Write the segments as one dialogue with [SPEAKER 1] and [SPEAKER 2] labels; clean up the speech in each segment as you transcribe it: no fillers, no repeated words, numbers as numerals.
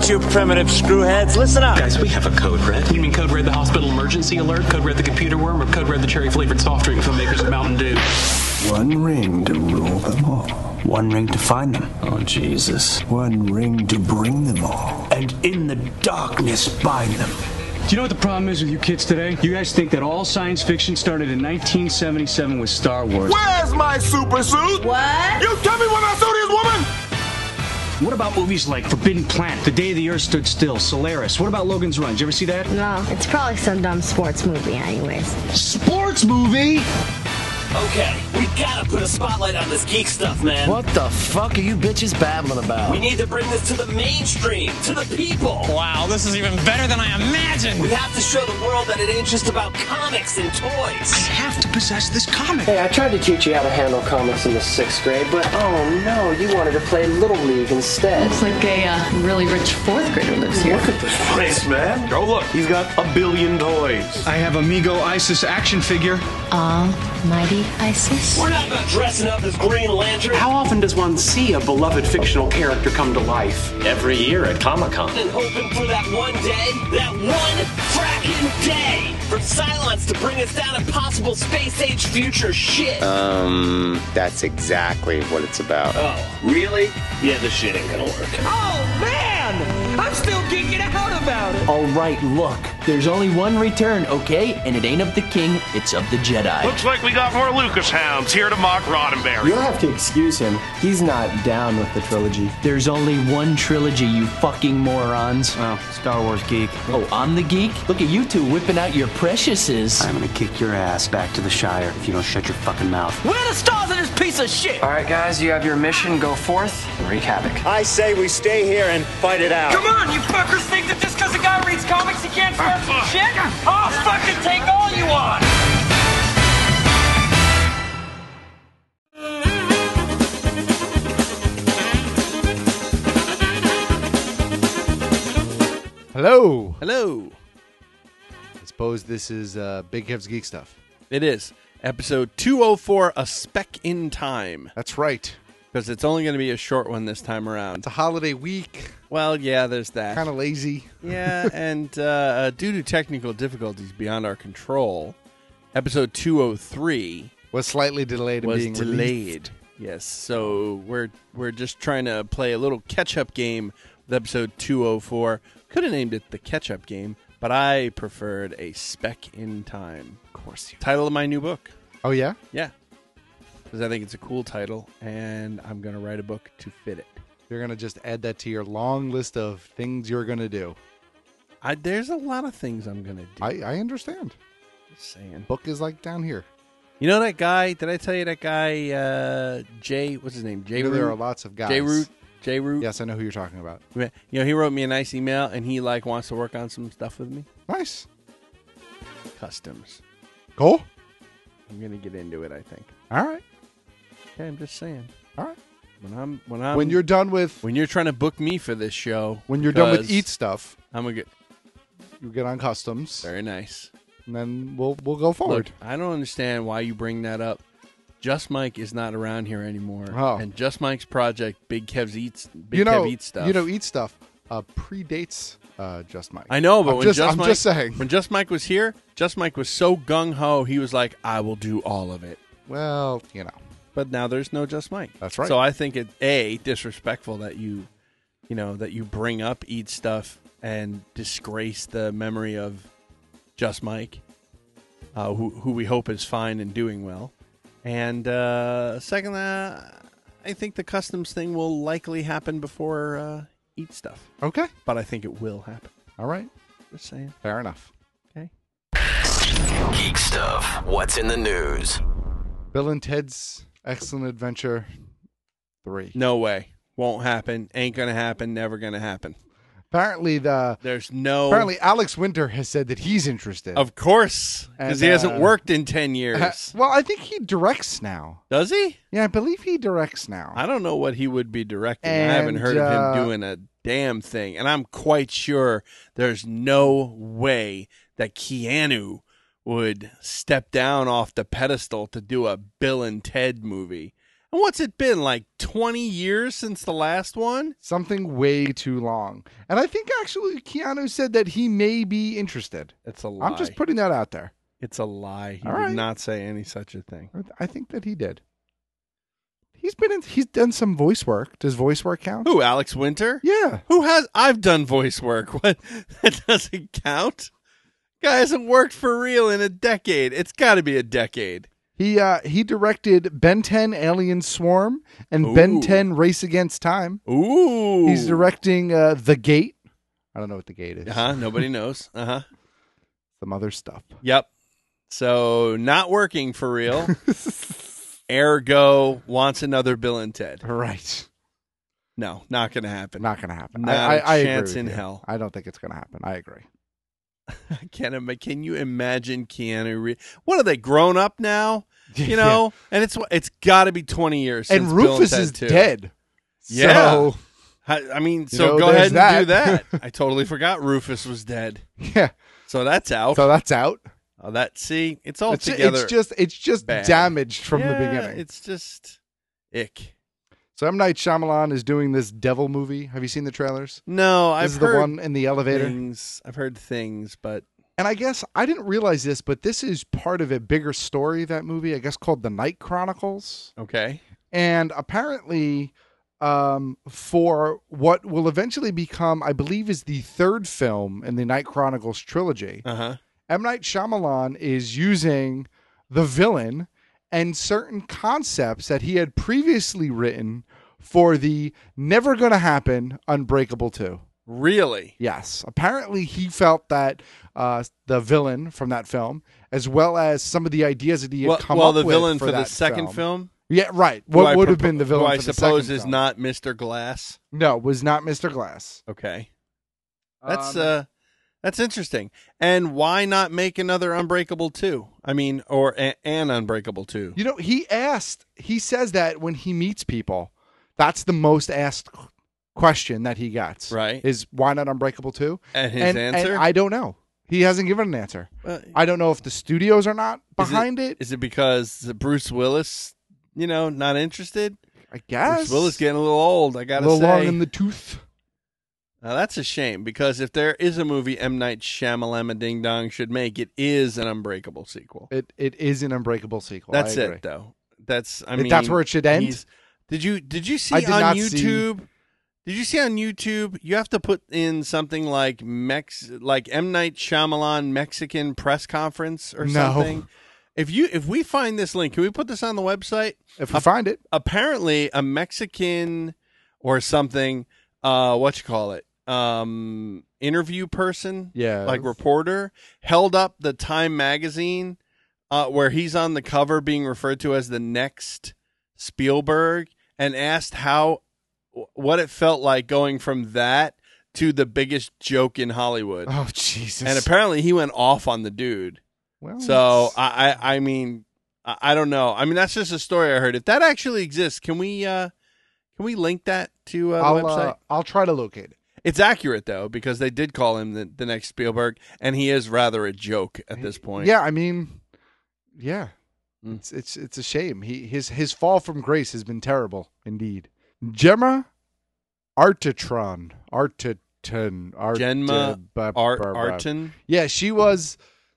[SPEAKER 1] right, you primitive screwheads, listen up.
[SPEAKER 2] Guys, we have a code red. You mean code red the hospital emergency alert, code red the computer worm, or code red the cherry-flavored soft drink from makers of Mountain Dew?
[SPEAKER 3] One ring to rule them all.
[SPEAKER 1] One ring to find them.
[SPEAKER 2] Oh, Jesus.
[SPEAKER 3] One ring to bring them all.
[SPEAKER 1] And in the darkness bind them.
[SPEAKER 4] Do you know what the problem is with you kids today? You guys think that all science fiction started in 1977 with Star Wars.
[SPEAKER 5] Where's my super suit?
[SPEAKER 6] What?
[SPEAKER 5] You tell me where my suit is, woman!
[SPEAKER 4] What about movies like Forbidden Planet, The Day the Earth Stood Still, Solaris? What about Logan's Run? Did you ever see that?
[SPEAKER 6] No, it's probably some dumb sports movie anyways.
[SPEAKER 4] Sports movie?
[SPEAKER 7] Okay, we gotta put a spotlight on this geek stuff, man.
[SPEAKER 8] What the fuck are you bitches babbling about?
[SPEAKER 7] We need to bring this to the mainstream, to the people.
[SPEAKER 9] Wow, this is even better than I imagined.
[SPEAKER 7] We have to show the world that it ain't just about comics and toys.
[SPEAKER 4] I have to possess this comic.
[SPEAKER 8] Hey, I tried to teach you how to handle comics in the 6th grade, but oh no, you wanted to play Little League instead.
[SPEAKER 10] Looks like a really rich 4th grader lives here.
[SPEAKER 5] Look at this place, man. Oh, look, he's got a billion toys.
[SPEAKER 4] I have Amigo Isis action figure.
[SPEAKER 6] Almighty Isis?
[SPEAKER 7] We're not about dressing up as Green Lantern.
[SPEAKER 2] How often does one see a beloved fictional character come to life?
[SPEAKER 1] Every year at Comic-Con.
[SPEAKER 7] And hoping for that one day, that one fracking day, for Cylons to bring us down impossible space-age future shit.
[SPEAKER 11] That's exactly what it's about.
[SPEAKER 7] Oh, really? Yeah, this shit ain't gonna work.
[SPEAKER 9] Oh, man! I'm still geeking out about it.
[SPEAKER 8] All right, look, there's only one return, okay? And it ain't of the king, it's of the Jedi.
[SPEAKER 5] Looks like we got more Lucas hounds here to mock Roddenberry.
[SPEAKER 8] You'll have to excuse him. He's not down with the trilogy. There's only one trilogy, you fucking morons.
[SPEAKER 1] Oh, Star Wars geek.
[SPEAKER 8] Oh, I'm the geek? Look at you two whipping out your preciouses.
[SPEAKER 1] I'm gonna kick your ass back to the Shire if you don't shut your fucking mouth.
[SPEAKER 9] Where are the stars of this piece of shit?
[SPEAKER 8] All right, guys, you have your mission. Go forth and wreak havoc.
[SPEAKER 1] I say we stay here and fight it out.
[SPEAKER 9] Come on, you fuckers think that just because a guy reads comics he can't start some shit? I'll fucking take all you want!
[SPEAKER 12] Hello.
[SPEAKER 13] Hello.
[SPEAKER 12] I suppose this is Big Kev's Geek Stuff.
[SPEAKER 13] It is. Episode 204, A Speck in Time.
[SPEAKER 12] That's right.
[SPEAKER 13] Because it's only going to be a short one this time around.
[SPEAKER 12] It's a holiday week.
[SPEAKER 13] Well, yeah, there's that.
[SPEAKER 12] Kind of lazy.
[SPEAKER 13] Yeah, and due to technical difficulties beyond our control, episode 203
[SPEAKER 12] was slightly delayed.
[SPEAKER 13] Released. Yes, so we're just trying to play a little catch-up game with episode 204. Could have named it the catch-up game, but I preferred A Speck in Time.
[SPEAKER 12] Of course.
[SPEAKER 13] Title of my new book.
[SPEAKER 12] Oh, yeah?
[SPEAKER 13] Yeah. Because I think it's a cool title, and I'm going to write a book to fit it.
[SPEAKER 12] You're going to just add that to your long list of things you're going to do.
[SPEAKER 13] There's a lot of things I'm going to do.
[SPEAKER 12] I understand.
[SPEAKER 13] Just saying.
[SPEAKER 12] Book is like down here.
[SPEAKER 13] You know that guy? Did I tell you that guy, Jay? What's his name? Jay Root?
[SPEAKER 12] There are lots of guys.
[SPEAKER 13] Jay Root?
[SPEAKER 12] Yes, I know who you're talking about.
[SPEAKER 13] You know, he wrote me a nice email, and he wants to work on some stuff with me.
[SPEAKER 12] Nice.
[SPEAKER 13] Customs.
[SPEAKER 12] Cool.
[SPEAKER 13] I'm going to get into it, I think.
[SPEAKER 12] All right.
[SPEAKER 13] Okay, I'm just saying.
[SPEAKER 12] All right.
[SPEAKER 13] When
[SPEAKER 12] you're done with...
[SPEAKER 13] When you're trying to book me for this show...
[SPEAKER 12] When you're done with Eat Stuff...
[SPEAKER 13] I'm going to
[SPEAKER 12] you get on Customs.
[SPEAKER 13] Very nice.
[SPEAKER 12] And then we'll go forward.
[SPEAKER 13] Look, I don't understand why you bring that up. Just Mike is not around here anymore.
[SPEAKER 12] Oh.
[SPEAKER 13] And Just Mike's project, Big Kev Eats Stuff.
[SPEAKER 12] You know, Eat Stuff predates Just Mike.
[SPEAKER 13] I know, but
[SPEAKER 12] I'm just saying.
[SPEAKER 13] When Just Mike was here, Just Mike was so gung-ho, he was like, I will do all of it.
[SPEAKER 12] Well, you know.
[SPEAKER 13] But now there's no Just Mike.
[SPEAKER 12] That's right.
[SPEAKER 13] So I think it, disrespectful that you bring up Eat Stuff and disgrace the memory of Just Mike, who we hope is fine and doing well. And second, I think the Customs thing will likely happen before Eat Stuff.
[SPEAKER 12] Okay.
[SPEAKER 13] But I think it will happen.
[SPEAKER 12] All right.
[SPEAKER 13] Just saying.
[SPEAKER 12] Fair enough.
[SPEAKER 13] Okay.
[SPEAKER 7] Geek Stuff. What's in the news?
[SPEAKER 12] Bill and Ted's Excellent Adventure 3.
[SPEAKER 13] No way. Won't happen. Ain't going to happen. Never going to happen.
[SPEAKER 12] Apparently Alex Winter has said that he's interested.
[SPEAKER 13] Of course, because he hasn't worked in 10 years.
[SPEAKER 12] Well, I think he directs now.
[SPEAKER 13] Does he?
[SPEAKER 12] Yeah, I believe he directs now.
[SPEAKER 13] I don't know what he would be directing. I haven't heard of him doing a damn thing. And I'm quite sure there's no way that Keanu would step down off the pedestal to do a Bill and Ted movie. And what's it been, like 20 years since the last one?
[SPEAKER 12] Something way too long. And I think actually Keanu said that he may be interested.
[SPEAKER 13] It's a lie.
[SPEAKER 12] I'm just putting that out there.
[SPEAKER 13] It's a lie. He
[SPEAKER 12] All
[SPEAKER 13] did
[SPEAKER 12] right.
[SPEAKER 13] not say any such a thing.
[SPEAKER 12] I think that he did. He's done some voice work. Does voice work count?
[SPEAKER 13] Who, Alex Winter?
[SPEAKER 12] Yeah.
[SPEAKER 13] Who has? I've done voice work. What? That doesn't count. Guy hasn't worked for real in a decade. It's got to be a decade.
[SPEAKER 12] He directed Ben 10 Alien Swarm and Ben 10 Race Against Time.
[SPEAKER 13] Ooh.
[SPEAKER 12] He's directing The Gate. I don't know what The Gate is.
[SPEAKER 13] Nobody knows.
[SPEAKER 12] Some other stuff.
[SPEAKER 13] Yep. So not working for real. Ergo wants another Bill and Ted.
[SPEAKER 12] Right.
[SPEAKER 13] No, not going to happen.
[SPEAKER 12] Not going to happen.
[SPEAKER 13] Not
[SPEAKER 12] I
[SPEAKER 13] a
[SPEAKER 12] agree
[SPEAKER 13] chance
[SPEAKER 12] with
[SPEAKER 13] in
[SPEAKER 12] you.
[SPEAKER 13] hell.
[SPEAKER 12] I don't think it's going to happen. I agree.
[SPEAKER 13] Can you imagine Keanu Reeves? What are they, grown up now? You know, and it's got to be 20 years since
[SPEAKER 12] And
[SPEAKER 13] Bill
[SPEAKER 12] Rufus
[SPEAKER 13] Ted
[SPEAKER 12] is
[SPEAKER 13] 2.
[SPEAKER 12] dead.
[SPEAKER 13] Yeah.
[SPEAKER 12] So,
[SPEAKER 13] I mean,
[SPEAKER 12] you
[SPEAKER 13] so
[SPEAKER 12] know,
[SPEAKER 13] go ahead
[SPEAKER 12] there's
[SPEAKER 13] and do that. I totally forgot Rufus was dead.
[SPEAKER 12] Yeah.
[SPEAKER 13] So that's out.
[SPEAKER 12] So that's out.
[SPEAKER 13] Oh, it's all
[SPEAKER 12] It's
[SPEAKER 13] together.
[SPEAKER 12] It's just
[SPEAKER 13] bad.
[SPEAKER 12] damaged from the
[SPEAKER 13] Yeah,
[SPEAKER 12] beginning.
[SPEAKER 13] It's just ick.
[SPEAKER 12] So M. Night Shyamalan is doing this devil movie. Have you seen the trailers?
[SPEAKER 13] No,
[SPEAKER 12] This
[SPEAKER 13] I've
[SPEAKER 12] is
[SPEAKER 13] heard
[SPEAKER 12] the one in the elevator.
[SPEAKER 13] things. I've heard things, but
[SPEAKER 12] And I guess I didn't realize this, but this is part of a bigger story, that movie, I guess called The Night Chronicles.
[SPEAKER 13] okay.
[SPEAKER 12] And apparently, for what will eventually become, I believe, is the third film in the Night Chronicles trilogy, M. Night Shyamalan is using the villain and certain concepts that he had previously written for the Never Gonna Happen Unbreakable 2.
[SPEAKER 13] Really?
[SPEAKER 12] Yes. Apparently, he felt that the villain from that film, as well as some of the ideas that he had come up
[SPEAKER 13] the
[SPEAKER 12] with
[SPEAKER 13] villain for the
[SPEAKER 12] that
[SPEAKER 13] second film?
[SPEAKER 12] Yeah, right. What would have been the villain
[SPEAKER 13] who I
[SPEAKER 12] for the
[SPEAKER 13] suppose
[SPEAKER 12] second
[SPEAKER 13] is
[SPEAKER 12] film?
[SPEAKER 13] not Mr. Glass.
[SPEAKER 12] No, was not Mr. Glass.
[SPEAKER 13] Okay. That's interesting. And why not make another Unbreakable 2? I mean, or an Unbreakable 2.
[SPEAKER 12] You know, he says that when he meets people, that's the most asked question that he gets.
[SPEAKER 13] Right.
[SPEAKER 12] Is why not Unbreakable 2?
[SPEAKER 13] And his answer?
[SPEAKER 12] And I don't know. He hasn't given an answer. I don't know if the studios are not behind it.
[SPEAKER 13] Is it because Bruce Willis, not interested?
[SPEAKER 12] I guess.
[SPEAKER 13] Bruce Willis getting a little old, I got to say.
[SPEAKER 12] A little long in the tooth.
[SPEAKER 13] Now, that's a shame, because if there is a movie M. Night Shyamalan Ding Dong should make, it is an Unbreakable sequel.
[SPEAKER 12] It is an Unbreakable sequel.
[SPEAKER 13] That's
[SPEAKER 12] I agree.
[SPEAKER 13] it, though. That's
[SPEAKER 12] where it should end?
[SPEAKER 13] Did you see
[SPEAKER 12] I did
[SPEAKER 13] on
[SPEAKER 12] not
[SPEAKER 13] YouTube? Did you see on YouTube? You have to put in something like M. Night Shyamalan Mexican press conference or something. If we find this link, can we put this on the website?
[SPEAKER 12] If we find it.
[SPEAKER 13] Apparently, a Mexican or something, interview person, like reporter, held up the Time magazine where he's on the cover being referred to as the next Spielberg, and asked what it felt like going from that to the biggest joke in Hollywood.
[SPEAKER 12] Oh, Jesus.
[SPEAKER 13] And apparently he went off on the dude.
[SPEAKER 12] Well,
[SPEAKER 13] so I mean, I don't know. I mean, that's just a story I heard. If that actually exists, can we link that to the website?
[SPEAKER 12] I'll try to locate it.
[SPEAKER 13] It's accurate, though, because they did call him the next Spielberg, and he is rather a joke at this point.
[SPEAKER 12] Yeah, I mean, yeah. It's a shame. His fall from grace has been terrible indeed. Gemma Arterton.
[SPEAKER 13] Gemma Arterton?
[SPEAKER 12] Yeah, she was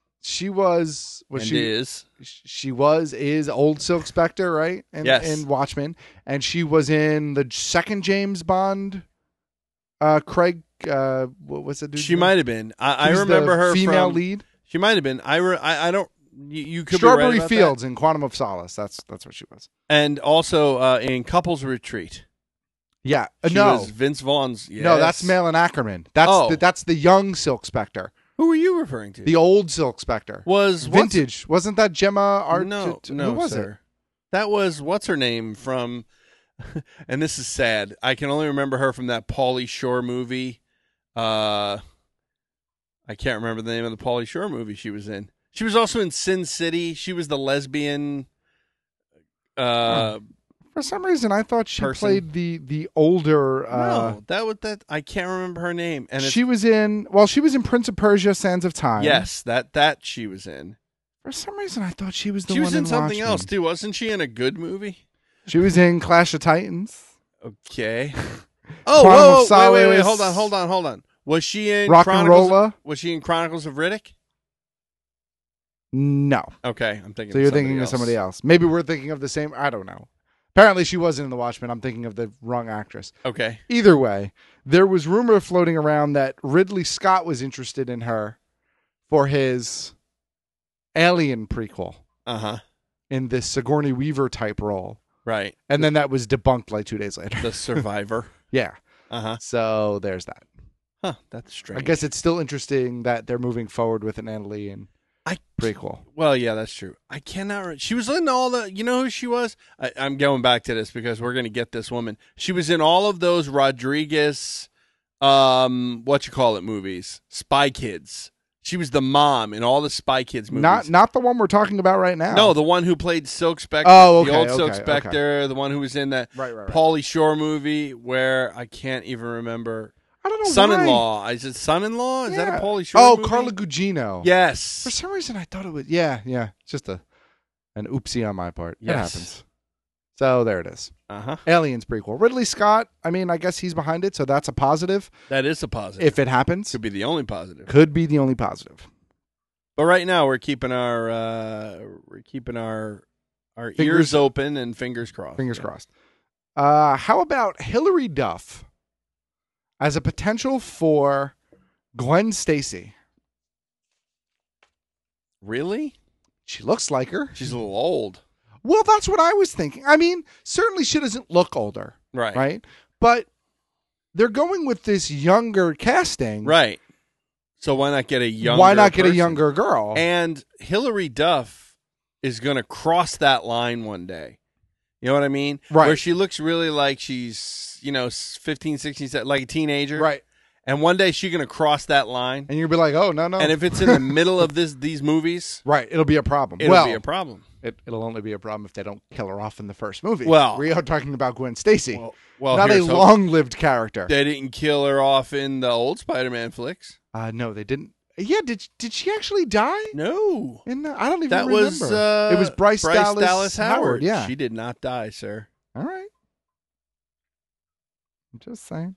[SPEAKER 12] old Silk Spectre, right? In Watchmen, and she was in the second James Bond. Craig, what was it?
[SPEAKER 13] She might have been. I remember her
[SPEAKER 12] female
[SPEAKER 13] from,
[SPEAKER 12] lead.
[SPEAKER 13] She might have been. I don't. You could
[SPEAKER 12] Strawberry
[SPEAKER 13] be right about
[SPEAKER 12] Fields
[SPEAKER 13] that.
[SPEAKER 12] in Quantum of Solace. That's what she was.
[SPEAKER 13] And also in Couples Retreat.
[SPEAKER 12] Yeah,
[SPEAKER 13] She was Vince Vaughn's. Yes.
[SPEAKER 12] No, that's Malin Ackerman. That's the young Silk Spectre.
[SPEAKER 13] Who are you referring to?
[SPEAKER 12] The old Silk Spectre.
[SPEAKER 13] Was
[SPEAKER 12] vintage. Wasn't that Gemma Art?
[SPEAKER 13] No,
[SPEAKER 12] who was
[SPEAKER 13] sir.
[SPEAKER 12] it?
[SPEAKER 13] That was what's her name from. And this is sad. I can only remember her from that Pauly Shore movie. I can't remember the name of the Pauly Shore movie she was in. She was also in Sin City. She was the lesbian.
[SPEAKER 12] For some reason, I thought she
[SPEAKER 13] person.
[SPEAKER 12] played the older.
[SPEAKER 13] No, that I can't remember her name. And
[SPEAKER 12] she was in. Well, she was in Prince of Persia: Sands of Time.
[SPEAKER 13] Yes, that she was in.
[SPEAKER 12] For some reason, I thought she was the
[SPEAKER 13] She
[SPEAKER 12] one
[SPEAKER 13] was in something
[SPEAKER 12] Watchmen.
[SPEAKER 13] else too, wasn't she? In a good movie.
[SPEAKER 12] She was in Clash of Titans.
[SPEAKER 13] Okay.
[SPEAKER 12] Quantum of Solace.
[SPEAKER 13] Wait. Hold on. Was she in
[SPEAKER 12] Rock and Rolla?
[SPEAKER 13] Was she in Chronicles of Riddick?
[SPEAKER 12] No.
[SPEAKER 13] Okay, I'm thinking.
[SPEAKER 12] So you're thinking of somebody else. Maybe we're thinking of the same. I don't know. Apparently, she wasn't in The Watchmen. I'm thinking of the wrong actress.
[SPEAKER 13] Okay.
[SPEAKER 12] Either way, there was rumor floating around that Ridley Scott was interested in her for his Alien prequel. In this Sigourney Weaver type role.
[SPEAKER 13] Right.
[SPEAKER 12] And then that was debunked like 2 days later.
[SPEAKER 13] The Survivor.
[SPEAKER 12] Yeah. So there's that.
[SPEAKER 13] Huh, that's strange.
[SPEAKER 12] I guess it's still interesting that they're moving forward with an Alien prequel.
[SPEAKER 13] Well, yeah, that's true. I cannot. She was in all the. You know who she was? I'm going back to this because we're going to get this woman. She was in all of those Rodriguez, movies. Spy Kids. She was the mom in all the Spy Kids movies.
[SPEAKER 12] Not the one we're talking about right now.
[SPEAKER 13] No, the one who played Silk Spectre.
[SPEAKER 12] Oh, okay,
[SPEAKER 13] the old Silk
[SPEAKER 12] okay,
[SPEAKER 13] Spectre.
[SPEAKER 12] okay.
[SPEAKER 13] The one who was in that
[SPEAKER 12] Right.
[SPEAKER 13] Pauly Shore movie where I can't even remember.
[SPEAKER 12] I don't know.
[SPEAKER 13] Son-in-Law. Is it Son-in-Law? Is that a Pauly Shore movie?
[SPEAKER 12] Carla Gugino.
[SPEAKER 13] Yes.
[SPEAKER 12] For some reason, I thought it was. Yeah. It's just an oopsie on my part. It
[SPEAKER 13] Yes.
[SPEAKER 12] happens. So there it is.
[SPEAKER 13] Uh-huh.
[SPEAKER 12] Aliens prequel. Ridley Scott, I mean, I guess he's behind it, so that's a positive.
[SPEAKER 13] That is a positive.
[SPEAKER 12] If it happens.
[SPEAKER 13] Could be the only positive.
[SPEAKER 12] Could be the only positive.
[SPEAKER 13] But right now we're keeping our ears open and fingers crossed.
[SPEAKER 12] Fingers crossed. How about Hilary Duff as a potential for Gwen Stacy?
[SPEAKER 13] Really?
[SPEAKER 12] She looks like her.
[SPEAKER 13] She's a little old.
[SPEAKER 12] Well, that's what I was thinking. I mean, certainly she doesn't look older.
[SPEAKER 13] Right.
[SPEAKER 12] Right? But they're going with this younger casting.
[SPEAKER 13] Right. So why not get a younger
[SPEAKER 12] Why not get
[SPEAKER 13] person?
[SPEAKER 12] a younger girl?
[SPEAKER 13] And Hilary Duff is going to cross that line one day. You know what I mean?
[SPEAKER 12] Right.
[SPEAKER 13] Where she looks really like she's, 15, 16, like a teenager.
[SPEAKER 12] Right.
[SPEAKER 13] And one day she's going to cross that line.
[SPEAKER 12] And you'll be like, oh, no.
[SPEAKER 13] And if it's in the middle of these movies.
[SPEAKER 12] Right. It'll be a problem.
[SPEAKER 13] It'll be a problem.
[SPEAKER 12] It'll only be a problem if they don't kill her off in the first movie.
[SPEAKER 13] Well,
[SPEAKER 12] we are talking about Gwen Stacy.
[SPEAKER 13] Well,
[SPEAKER 12] not a long-lived character.
[SPEAKER 13] They didn't kill her off in the old Spider-Man flicks.
[SPEAKER 12] No, they didn't. Yeah, did she actually die?
[SPEAKER 13] No.
[SPEAKER 12] I don't even
[SPEAKER 13] that
[SPEAKER 12] remember.
[SPEAKER 13] Was,
[SPEAKER 12] it was Bryce
[SPEAKER 13] Dallas Howard.
[SPEAKER 12] Yeah.
[SPEAKER 13] She did not die, sir.
[SPEAKER 12] All right. I'm just saying.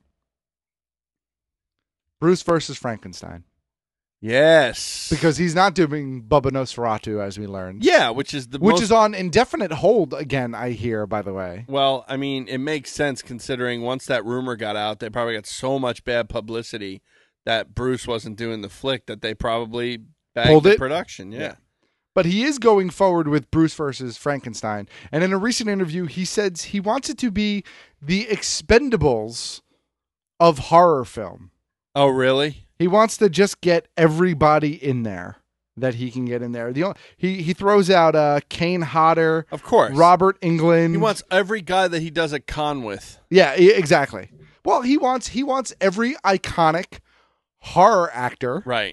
[SPEAKER 12] Bruce versus Frankenstein.
[SPEAKER 13] Yes.
[SPEAKER 12] Because he's not doing Bubba Nosferatu, as we learned.
[SPEAKER 13] Yeah, which is
[SPEAKER 12] on indefinite hold again, I hear, by the way.
[SPEAKER 13] Well, I mean, it makes sense considering once that rumor got out, they probably got so much bad publicity that Bruce wasn't doing the flick that they probably bagged the production. Yeah.
[SPEAKER 12] But he is going forward with Bruce versus Frankenstein. And in a recent interview, he says he wants it to be the Expendables of horror film.
[SPEAKER 13] Oh, really?
[SPEAKER 12] He wants to just get everybody in there that he can get in there. He throws out Kane Hodder,
[SPEAKER 13] of course,
[SPEAKER 12] Robert Englund.
[SPEAKER 13] He wants every guy that he does a con with.
[SPEAKER 12] Yeah, exactly. Well, he wants every iconic horror actor,
[SPEAKER 13] right?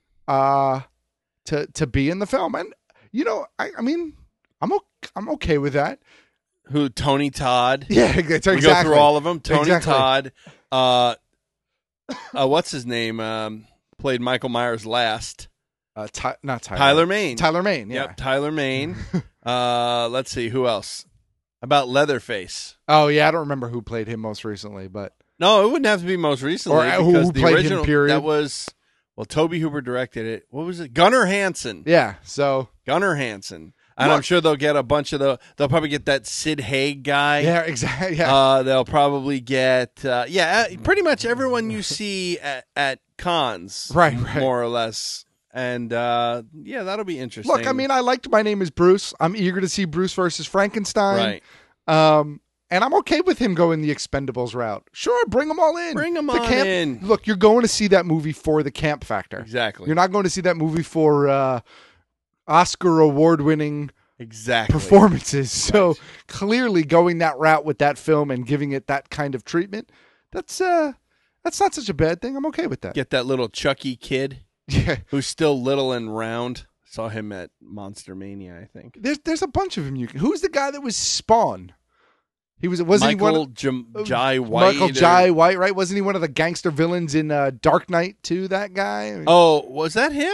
[SPEAKER 12] To be in the film, and I mean, I'm okay with that.
[SPEAKER 13] Who? Tony Todd.
[SPEAKER 12] Yeah, exactly.
[SPEAKER 13] We go through all of them. Tony
[SPEAKER 12] Exactly.
[SPEAKER 13] Todd. What's his name? Played Michael Myers last.
[SPEAKER 12] Not Tyler.
[SPEAKER 13] Tyler Mane.
[SPEAKER 12] Tyler Mane. Yeah.
[SPEAKER 13] Yep, Tyler Mane. Let's see who else. About Leatherface.
[SPEAKER 12] Oh yeah, I don't remember who played him most recently, but
[SPEAKER 13] no, it wouldn't have to be most recently.
[SPEAKER 12] Or
[SPEAKER 13] because
[SPEAKER 12] who
[SPEAKER 13] the
[SPEAKER 12] played
[SPEAKER 13] original,
[SPEAKER 12] him. Period.
[SPEAKER 13] That was Toby Hooper directed it. What was it? Gunnar Hansen.
[SPEAKER 12] Yeah. So
[SPEAKER 13] Gunnar Hansen. And I'm sure they'll get a bunch of they'll probably get that Sid Haig guy.
[SPEAKER 12] Yeah, exactly. Yeah.
[SPEAKER 13] They'll probably get, pretty much everyone you see at cons.
[SPEAKER 12] Right.
[SPEAKER 13] More or less. And, that'll be interesting.
[SPEAKER 12] Look, I mean, I liked My Name is Bruce. I'm eager to see Bruce versus Frankenstein.
[SPEAKER 13] Right.
[SPEAKER 12] And I'm okay with him going the Expendables route. Sure, bring them all in.
[SPEAKER 13] Bring them all in.
[SPEAKER 12] Look, you're going to see that movie for the camp factor.
[SPEAKER 13] Exactly.
[SPEAKER 12] You're not going to see that movie for Oscar award-winning performances. So clearly going that route with that film and giving it that kind of treatment, that's not such a bad thing. I'm okay with that.
[SPEAKER 13] Get that little Chucky kid who's still little and round. Saw him at Monster Mania, I think.
[SPEAKER 12] There's a bunch of them. Who's the guy that was Spawn? Wasn't
[SPEAKER 13] Michael
[SPEAKER 12] he
[SPEAKER 13] Jai White?
[SPEAKER 12] Michael Jai White, right? Wasn't he one of the gangster villains in Dark Knight too? That guy.
[SPEAKER 13] Oh, was that him?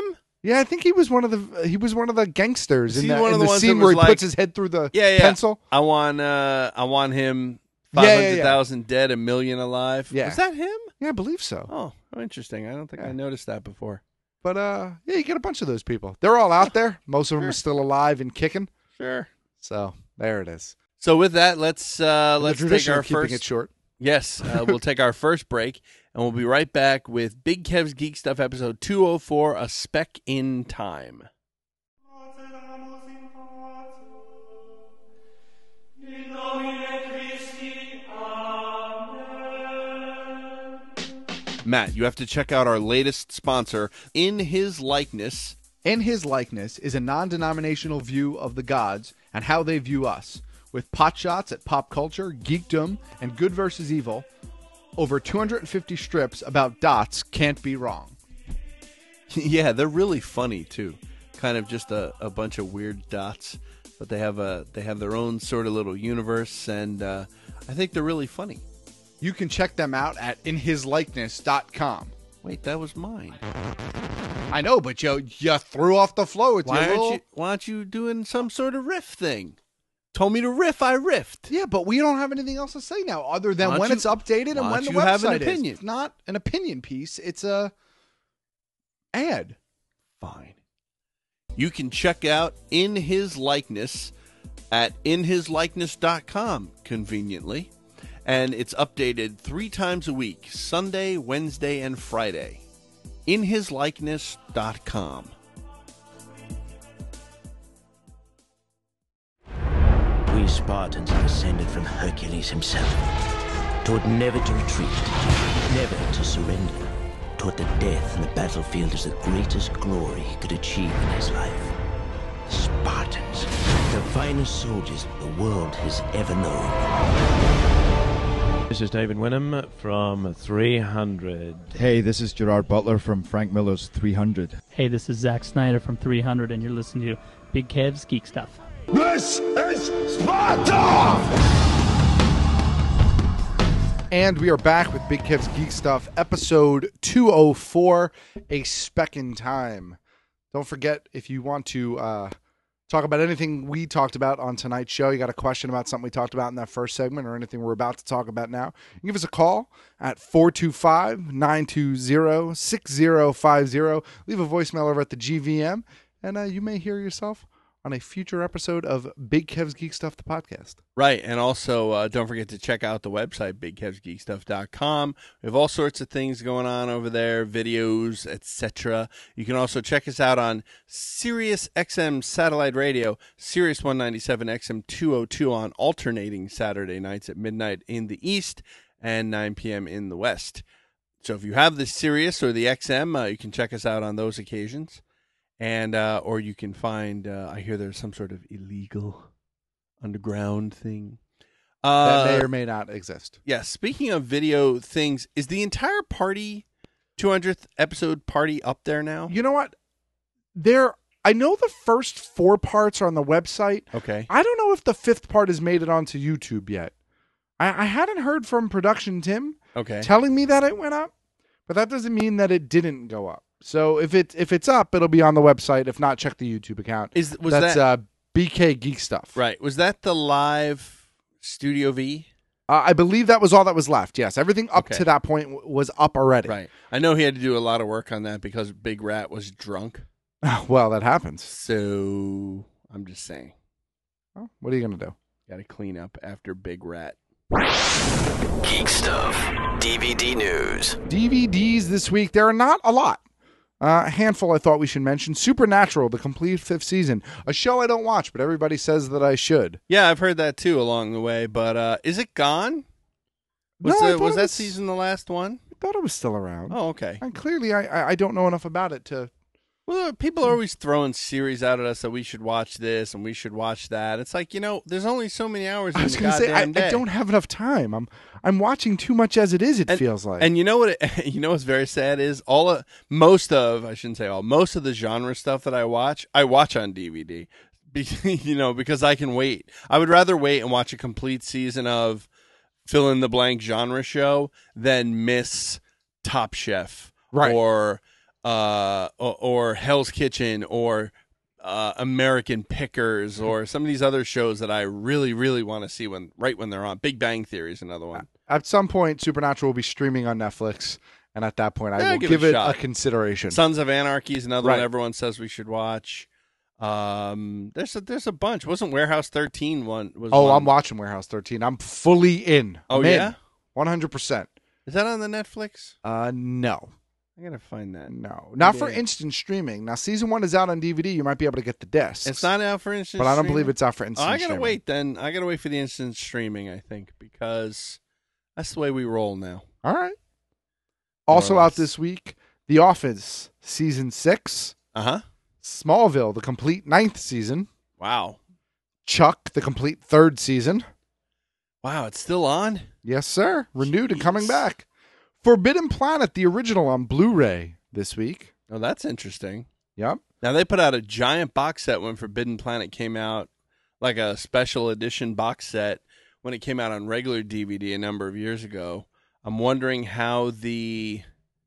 [SPEAKER 12] Yeah, I think he was one of the gangsters
[SPEAKER 13] Is
[SPEAKER 12] in
[SPEAKER 13] he one of the
[SPEAKER 12] the
[SPEAKER 13] ones
[SPEAKER 12] scene
[SPEAKER 13] that
[SPEAKER 12] where
[SPEAKER 13] was
[SPEAKER 12] he
[SPEAKER 13] like-
[SPEAKER 12] puts his head through the
[SPEAKER 13] Yeah.
[SPEAKER 12] pencil.
[SPEAKER 13] I want him.
[SPEAKER 12] Yeah, yeah, yeah.
[SPEAKER 13] 500,000 dead, 1 million alive.
[SPEAKER 12] Yeah.
[SPEAKER 13] Was that him?
[SPEAKER 12] Yeah, I believe so.
[SPEAKER 13] Oh, interesting. I don't think I noticed that before.
[SPEAKER 12] But yeah, you get a bunch of those people. They're all out there. Most of them are still alive and kicking.
[SPEAKER 13] Sure.
[SPEAKER 12] So there it is.
[SPEAKER 13] So with that, let's take
[SPEAKER 12] tradition
[SPEAKER 13] our
[SPEAKER 12] of keeping
[SPEAKER 13] first.
[SPEAKER 12] it short.
[SPEAKER 13] Yes, we'll take our first break, and we'll be right back with Big Kev's Geek Stuff, episode 204, A Speck in Time. Matt, you have to check out our latest sponsor, In His Likeness.
[SPEAKER 14] In His Likeness is a non-denominational view of the gods and how they view us, with pot shots at pop culture, geekdom, and good versus evil. Over 250 strips about dots can't be wrong.
[SPEAKER 13] Yeah, they're really funny too. Kind of just a bunch of weird dots, but they have their own sort of little universe, and I think they're really funny.
[SPEAKER 14] You can check them out at inhislikeness.com.
[SPEAKER 13] Wait, that was mine.
[SPEAKER 14] I know, but you threw off the flow with
[SPEAKER 13] Why
[SPEAKER 14] your little...
[SPEAKER 13] aren't you doing some sort of riff thing? Told me to riff, I riffed.
[SPEAKER 14] Yeah, but we don't have anything else to say now other than when it's updated and when the website
[SPEAKER 13] have an
[SPEAKER 14] is.
[SPEAKER 13] opinion?
[SPEAKER 14] It's not an opinion piece. It's a ad.
[SPEAKER 13] Fine. You can check out In His Likeness at inhislikeness.com, conveniently. And it's updated 3 times a week, Sunday, Wednesday, and Friday. inhislikeness.com.
[SPEAKER 15] We Spartans are descended from Hercules himself, taught never to retreat, never to surrender, taught that death in the battlefield is the greatest glory he could achieve in his life. Spartans, the finest soldiers the world has ever known.
[SPEAKER 16] This is David Winham from 300.
[SPEAKER 17] Hey, this is Gerard Butler from Frank Miller's 300.
[SPEAKER 18] Hey, this is Zack Snyder from 300, and you're listening to Big Kev's Geek Stuff.
[SPEAKER 3] This is Sparta!
[SPEAKER 12] And we are back with Big Kev's Geek Stuff, episode 204, A Speck in Time. Don't forget, if you want to talk about anything we talked about on tonight's show, you got a question about something we talked about in that first segment or anything we're about to talk about now, you can give us a call at 425-920-6050. Leave a voicemail over at the GVM, and you may hear yourself on a future episode of Big Kev's Geek Stuff, the podcast.
[SPEAKER 13] Right, and also don't forget to check out the website, BigKevsGeekStuff.com. We have all sorts of things going on over there, videos, etc. You can also check us out on Sirius XM Satellite Radio, Sirius 197 XM 202 on alternating Saturday nights at midnight in the East and 9 p.m. in the West. So if you have the Sirius or the XM, you can check us out on those occasions. And or you can find, I hear there's some sort of illegal underground thing.
[SPEAKER 12] That may or may not exist.
[SPEAKER 13] Yeah, speaking of video things, is the entire party, 200th episode party up there now?
[SPEAKER 12] You know what? I know the first 4 parts are on the website.
[SPEAKER 13] Okay.
[SPEAKER 12] I don't know if the 5th part has made it onto YouTube yet. I hadn't heard from Production Tim telling me that it went up, but that doesn't mean that it didn't go up. So if it's up, it'll be on the website. If not, check the YouTube account. That's BK Geek Stuff.
[SPEAKER 13] Right. Was that the live Studio V?
[SPEAKER 12] I believe that was all that was left. Yes, everything up to that point was up already.
[SPEAKER 13] Right. I know he had to do a lot of work on that because Big Rat was drunk.
[SPEAKER 12] Well, that happens.
[SPEAKER 13] So I'm just saying.
[SPEAKER 12] Well, what are you gonna do?
[SPEAKER 13] Got to clean up after Big Rat.
[SPEAKER 19] Geek Stuff DVD news.
[SPEAKER 12] DVDs this week. There are not a lot. A handful I thought we should mention. Supernatural, the complete 5th season. A show I don't watch, but everybody says that I should.
[SPEAKER 13] Yeah, I've heard that too along the way. But is it gone? Was that season the last one?
[SPEAKER 12] I thought it was still around.
[SPEAKER 13] Oh, okay.
[SPEAKER 12] And clearly I don't know enough about it to...
[SPEAKER 13] Well, people are always throwing series out at us that we should watch this and we should watch that. It's like, there's only so many hours in the goddamn day.
[SPEAKER 12] I don't have enough time. I'm watching too much as it is, it feels like.
[SPEAKER 13] And you know what's very sad is most of the genre stuff that I watch on DVD. Because I can wait. I would rather wait and watch a complete season of fill in the blank genre show than miss Top Chef or or Hell's Kitchen or American Pickers or some of these other shows that I really, really want to see when they're on. Big Bang Theory is another one.
[SPEAKER 12] At some point, Supernatural will be streaming on Netflix, and at that point, I will give it a consideration.
[SPEAKER 13] Sons of Anarchy is another one everyone says we should watch. There's a bunch. Wasn't Warehouse 13 one?
[SPEAKER 12] I'm watching Warehouse 13. I'm fully in.
[SPEAKER 13] Oh, yeah?
[SPEAKER 12] 100%.
[SPEAKER 13] Is that on the Netflix?
[SPEAKER 12] No.
[SPEAKER 13] I gotta find that.
[SPEAKER 12] No, not for instant streaming. Now, season 1 is out on DVD. You might be able to get the discs.
[SPEAKER 13] It's not out for instant
[SPEAKER 12] but I don't
[SPEAKER 13] streaming?
[SPEAKER 12] believe it's out for instant
[SPEAKER 13] I gotta
[SPEAKER 12] streaming.
[SPEAKER 13] wait then. I gotta wait for the instant streaming, I think, because that's the way we roll now.
[SPEAKER 12] All right. Also out this week, The Office Season 6. Smallville, the complete 9th season.
[SPEAKER 13] Wow.
[SPEAKER 12] Chuck, the complete 3rd season.
[SPEAKER 13] Wow, it's still on?
[SPEAKER 12] Yes, sir. Renewed and coming back. Forbidden Planet, the original, on Blu-ray this week.
[SPEAKER 13] Oh, that's interesting.
[SPEAKER 12] Yep.
[SPEAKER 13] Now, they put out a giant box set when Forbidden Planet came out, like a special edition box set when it came out on regular DVD a number of years ago. I'm wondering how the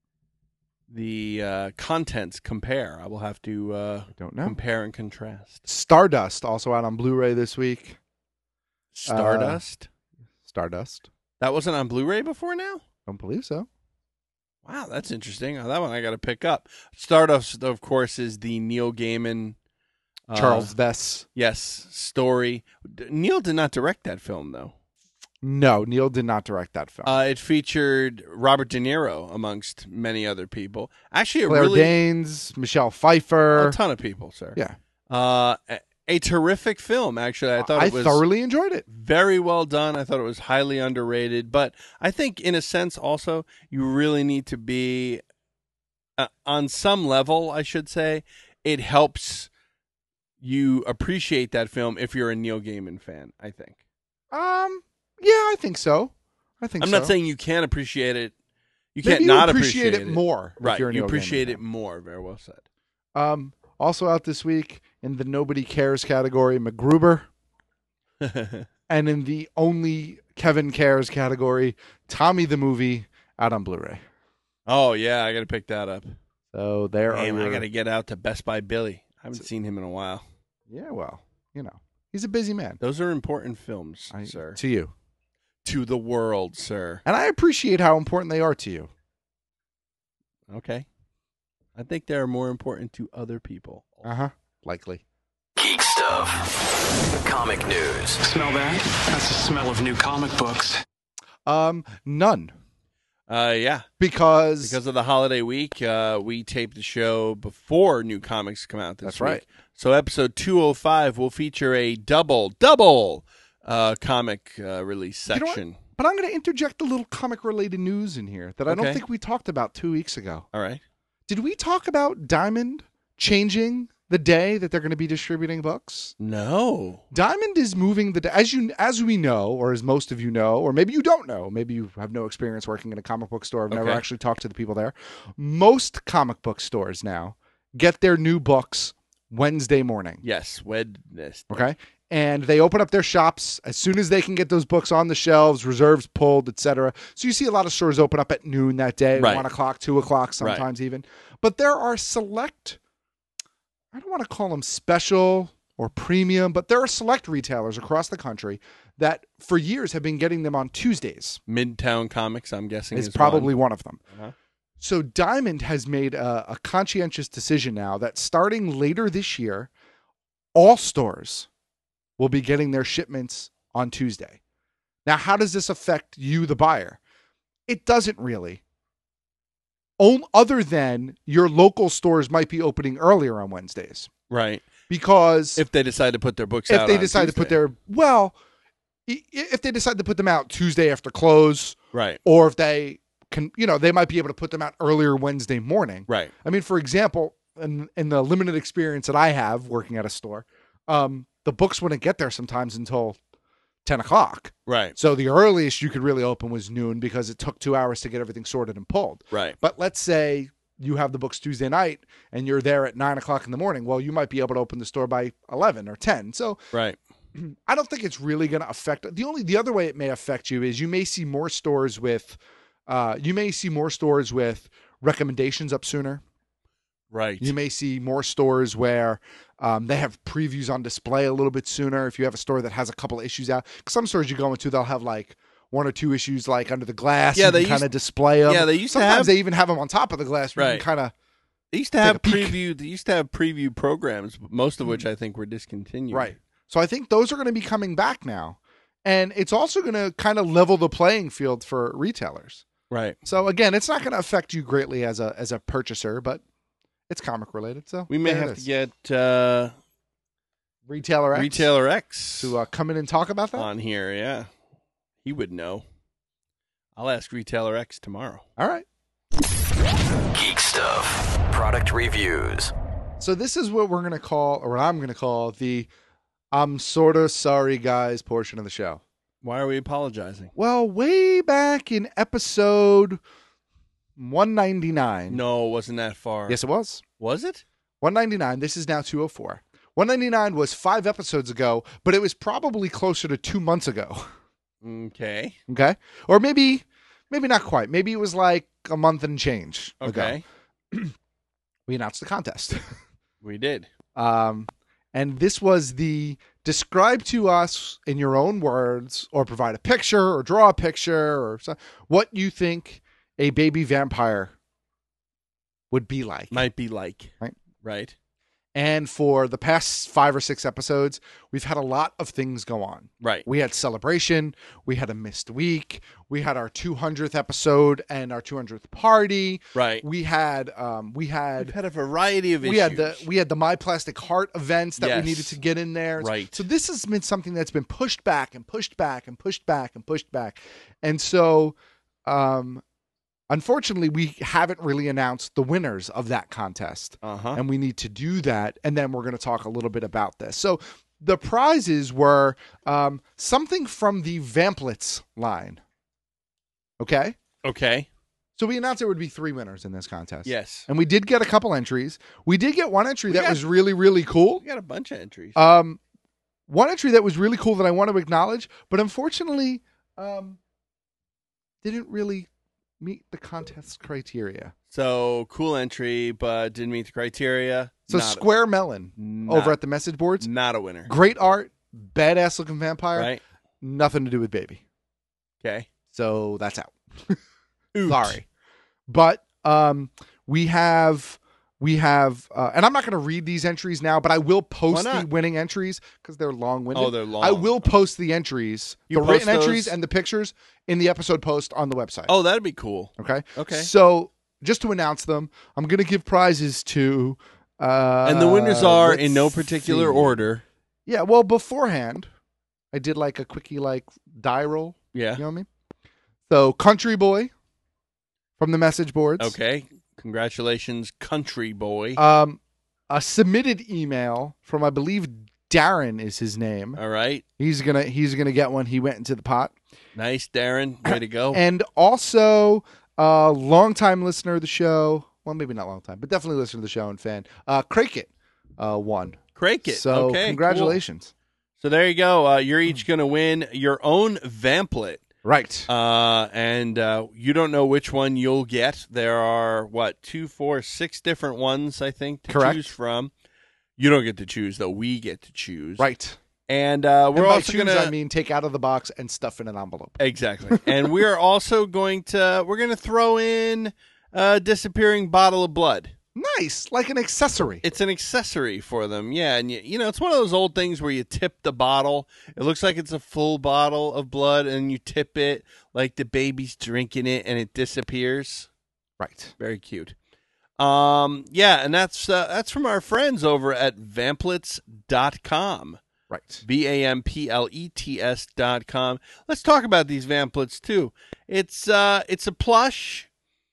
[SPEAKER 13] contents compare. I will have to compare and contrast.
[SPEAKER 12] Stardust, also out on Blu-ray this week.
[SPEAKER 13] Stardust?
[SPEAKER 12] Stardust.
[SPEAKER 13] That wasn't on Blu-ray before now?
[SPEAKER 12] Don't believe so.
[SPEAKER 13] Wow, that's interesting. That one I got to pick up. Stardust, of course, is the Neil Gaiman.
[SPEAKER 12] Charles Vess.
[SPEAKER 13] Yes, story. Neil did not direct that film, though.
[SPEAKER 12] No, Neil did not direct that film.
[SPEAKER 13] It featured Robert De Niro, amongst many other people. Actually,
[SPEAKER 12] Claire Danes, Michelle Pfeiffer.
[SPEAKER 13] A ton of people, sir.
[SPEAKER 12] Yeah.
[SPEAKER 13] A terrific film, actually. I
[SPEAKER 12] thoroughly enjoyed it.
[SPEAKER 13] Very well done. I thought it was highly underrated. But I think, in a sense, also, you really need to be, on some level, I should say, it helps you appreciate that film if you're a Neil Gaiman fan, I think.
[SPEAKER 12] Yeah, I think so.
[SPEAKER 13] I'm not saying you can't appreciate it. You
[SPEAKER 12] Maybe
[SPEAKER 13] can't not
[SPEAKER 12] appreciate it more. If
[SPEAKER 13] Right.
[SPEAKER 12] You're a
[SPEAKER 13] You
[SPEAKER 12] Neil
[SPEAKER 13] appreciate
[SPEAKER 12] Gaiman
[SPEAKER 13] it more. Very well said.
[SPEAKER 12] Also out this week in the Nobody Cares category, MacGruber. And in the Only Kevin Cares category, Tommy the Movie, out on Blu-ray.
[SPEAKER 13] Oh, yeah. I got to pick that up.
[SPEAKER 12] So there
[SPEAKER 13] Damn,
[SPEAKER 12] are
[SPEAKER 13] I got to get out to Best Buy Billy. I haven't seen him in a while.
[SPEAKER 12] Yeah, well, he's a busy man.
[SPEAKER 13] Those are important films, sir.
[SPEAKER 12] To you.
[SPEAKER 13] To the world, sir.
[SPEAKER 12] And I appreciate how important they are to you.
[SPEAKER 13] Okay. I think they're more important to other people.
[SPEAKER 12] Likely.
[SPEAKER 19] Geek stuff. Comic news.
[SPEAKER 2] Smell that? That's the smell of new comic books.
[SPEAKER 12] None.
[SPEAKER 13] Yeah.
[SPEAKER 12] Because
[SPEAKER 13] of the holiday week, we taped the show before new comics come out this
[SPEAKER 12] That's
[SPEAKER 13] week.
[SPEAKER 12] right.
[SPEAKER 13] So episode 205 will feature a double comic release section.
[SPEAKER 12] You know what? But I'm going to interject a little comic-related news in here that I don't think we talked about 2 weeks ago.
[SPEAKER 13] All right.
[SPEAKER 12] Did we talk about Diamond changing the day that they're going to be distributing books?
[SPEAKER 13] No.
[SPEAKER 12] Diamond is moving the day, as we know, or as most of you know, or maybe you don't know. Maybe you have no experience working in a comic book store. I've never actually talked to the people there. Most comic book stores now get their new books Wednesday morning.
[SPEAKER 13] Yes, Wednesday.
[SPEAKER 12] Okay. And they open up their shops as soon as they can get those books on the shelves, reserves pulled, etc. So you see a lot of stores open up at noon that day, 1 o'clock, 2 o'clock, sometimes even. But there are select, I don't want to call them special or premium, but there are select retailers across the country that for years have been getting them on Tuesdays.
[SPEAKER 13] Midtown Comics, I'm guessing,
[SPEAKER 12] is probably one of them.
[SPEAKER 13] Uh-huh.
[SPEAKER 12] So Diamond has made a conscientious decision now that starting later this year, all stores will be getting their shipments on Tuesday. Now, how does this affect you, the buyer? It doesn't really. Other than your local stores might be opening earlier on Wednesdays.
[SPEAKER 13] Right.
[SPEAKER 12] Because
[SPEAKER 13] if they decide to put their books out on
[SPEAKER 12] If they decide to put them out Tuesday after close.
[SPEAKER 13] Right.
[SPEAKER 12] Or if they can, they might be able to put them out earlier Wednesday morning.
[SPEAKER 13] Right.
[SPEAKER 12] I mean, for example, in the limited experience that I have working at a store, the books wouldn't get there sometimes until 10 o'clock.
[SPEAKER 13] Right.
[SPEAKER 12] So the earliest you could really open was noon because it took 2 hours to get everything sorted and pulled.
[SPEAKER 13] Right.
[SPEAKER 12] But let's say you have the books Tuesday night and you're there at 9 o'clock in the morning. Well, you might be able to open the store by 11 or 10. So
[SPEAKER 13] right.
[SPEAKER 12] I don't think it's really going to affect. The other way it may affect you is you may see more stores with recommendations up sooner.
[SPEAKER 13] Right.
[SPEAKER 12] You may see more stores where they have previews on display a little bit sooner. If you have a store that has a couple of issues out, 'cause some stores you go into, they'll have like 1 or 2 issues like under the glass.
[SPEAKER 13] Yeah,
[SPEAKER 12] you
[SPEAKER 13] they
[SPEAKER 12] can kind
[SPEAKER 13] used-
[SPEAKER 12] of display them.
[SPEAKER 13] yeah, they used to
[SPEAKER 12] Sometimes
[SPEAKER 13] have-
[SPEAKER 12] they even have them on top of the glass. Where you
[SPEAKER 13] Right.
[SPEAKER 12] can kind of.
[SPEAKER 13] They used to have preview. They used to have preview programs, most of which I think were discontinued.
[SPEAKER 12] Right. So I think those are going to be coming back now. And it's also going to kind of level the playing field for retailers.
[SPEAKER 13] Right.
[SPEAKER 12] So again, it's not going to affect you greatly as a purchaser, but it's comic related. So
[SPEAKER 13] We may
[SPEAKER 12] there it
[SPEAKER 13] have to
[SPEAKER 12] is.
[SPEAKER 13] get
[SPEAKER 12] Retailer X
[SPEAKER 13] Retailer X
[SPEAKER 12] to come in and talk about that
[SPEAKER 13] on here. Yeah, he would know. I'll ask Retailer X tomorrow.
[SPEAKER 12] All right.
[SPEAKER 19] Geek stuff. Product reviews.
[SPEAKER 12] So this is what we're going to call, or what I'm going to call, the "I'm sort of sorry, guys" portion of the show.
[SPEAKER 13] Why are we apologizing?
[SPEAKER 12] Well, way back in episode 199.
[SPEAKER 13] No, it wasn't that far.
[SPEAKER 12] Yes, it was.
[SPEAKER 13] Was it?
[SPEAKER 12] 199. This is now 204. 199 was 5 episodes ago, but it was probably closer to 2 months ago.
[SPEAKER 13] Okay.
[SPEAKER 12] Okay. Or maybe not quite. Maybe it was like a month and change
[SPEAKER 13] Okay.
[SPEAKER 12] ago. We announced the contest.
[SPEAKER 13] We did.
[SPEAKER 12] And this was the describe to us in your own words, or provide a picture, or draw a picture, or what you think a baby vampire would be like.
[SPEAKER 13] Might be like.
[SPEAKER 12] Right.
[SPEAKER 13] Right.
[SPEAKER 12] And for the past 5 or 6 episodes, we've had a lot of things go on.
[SPEAKER 13] Right.
[SPEAKER 12] We had Celebration. We had a missed week. We had our 200th episode and our 200th party.
[SPEAKER 13] Right.
[SPEAKER 12] We've had
[SPEAKER 13] a variety of
[SPEAKER 12] we
[SPEAKER 13] issues.
[SPEAKER 12] We had the My Plastic Heart events that
[SPEAKER 13] Yes.
[SPEAKER 12] we needed to get in there.
[SPEAKER 13] Right.
[SPEAKER 12] So this has been something that's been pushed back and pushed back and pushed back and pushed back. And so unfortunately, we haven't really announced the winners of that contest. And we need to do that. And then we're going to talk a little bit about this. So the prizes were something from the Vamplets line. Okay?
[SPEAKER 13] Okay.
[SPEAKER 12] So we announced there would be 3 winners in this contest.
[SPEAKER 13] Yes.
[SPEAKER 12] And we did get a couple entries. We did get one entry that was really, really cool.
[SPEAKER 13] We got a bunch of entries.
[SPEAKER 12] One entry that was really cool that I want to acknowledge, but unfortunately didn't really meet the contest criteria.
[SPEAKER 13] So cool entry, but didn't meet the criteria.
[SPEAKER 12] So Square Melon over at the message boards.
[SPEAKER 13] Not a winner.
[SPEAKER 12] Great art, badass looking vampire.
[SPEAKER 13] Right.
[SPEAKER 12] Nothing to do with baby.
[SPEAKER 13] Okay.
[SPEAKER 12] So that's out.
[SPEAKER 13] Oot.
[SPEAKER 12] Sorry. But we have and I'm not going to read these entries now, but I will post the winning entries because they're long-winded.
[SPEAKER 13] Oh, they're long.
[SPEAKER 12] I will post the entries,
[SPEAKER 13] You
[SPEAKER 12] the
[SPEAKER 13] post
[SPEAKER 12] written entries
[SPEAKER 13] those?
[SPEAKER 12] and the pictures in the episode post on the website.
[SPEAKER 13] Oh, that'd be cool.
[SPEAKER 12] Okay.
[SPEAKER 13] Okay.
[SPEAKER 12] So just to announce them, I'm going to give prizes to
[SPEAKER 13] And the winners are
[SPEAKER 12] let's
[SPEAKER 13] in no particular
[SPEAKER 12] see.
[SPEAKER 13] order.
[SPEAKER 12] Yeah, well, beforehand, I did like a quickie die roll.
[SPEAKER 13] Yeah.
[SPEAKER 12] You know what I mean? So Country Boy from the message boards.
[SPEAKER 13] Okay. Congratulations, Country Boy.
[SPEAKER 12] A submitted email from, I believe, Darren is his name.
[SPEAKER 13] All right.
[SPEAKER 12] He's gonna get one. He went into the pot.
[SPEAKER 13] Nice, Darren. Way to go.
[SPEAKER 12] And also a longtime listener of the show. Well, maybe not long time, but definitely listener to the show and fan. Crakit won.
[SPEAKER 13] Crakit.
[SPEAKER 12] So
[SPEAKER 13] okay,
[SPEAKER 12] congratulations.
[SPEAKER 13] Cool. So there you go. You're each going to win your own Vamplet.
[SPEAKER 12] Right.
[SPEAKER 13] And you don't know which one you'll get. There are, 2, 4, 6 different ones, I think, to
[SPEAKER 12] Correct.
[SPEAKER 13] choose from. You don't get to choose, though. We get to choose.
[SPEAKER 12] Right.
[SPEAKER 13] And we're
[SPEAKER 12] And by
[SPEAKER 13] also
[SPEAKER 12] choose,
[SPEAKER 13] going to...
[SPEAKER 12] I mean take out of the box and stuff in an envelope.
[SPEAKER 13] Exactly. And we're also going to throw in a disappearing bottle of blood.
[SPEAKER 12] Nice. Like an accessory.
[SPEAKER 13] It's an accessory for them. Yeah. And, you know, it's one of those old things where you tip the bottle. It looks like it's a full bottle of blood, and you tip it like the baby's drinking it, and it disappears.
[SPEAKER 12] Right.
[SPEAKER 13] Very cute. Yeah, and that's from our friends over at Vamplets.com.
[SPEAKER 12] Right.
[SPEAKER 13] VAMPLETS.com. Let's talk about these Vamplets too. It's a plush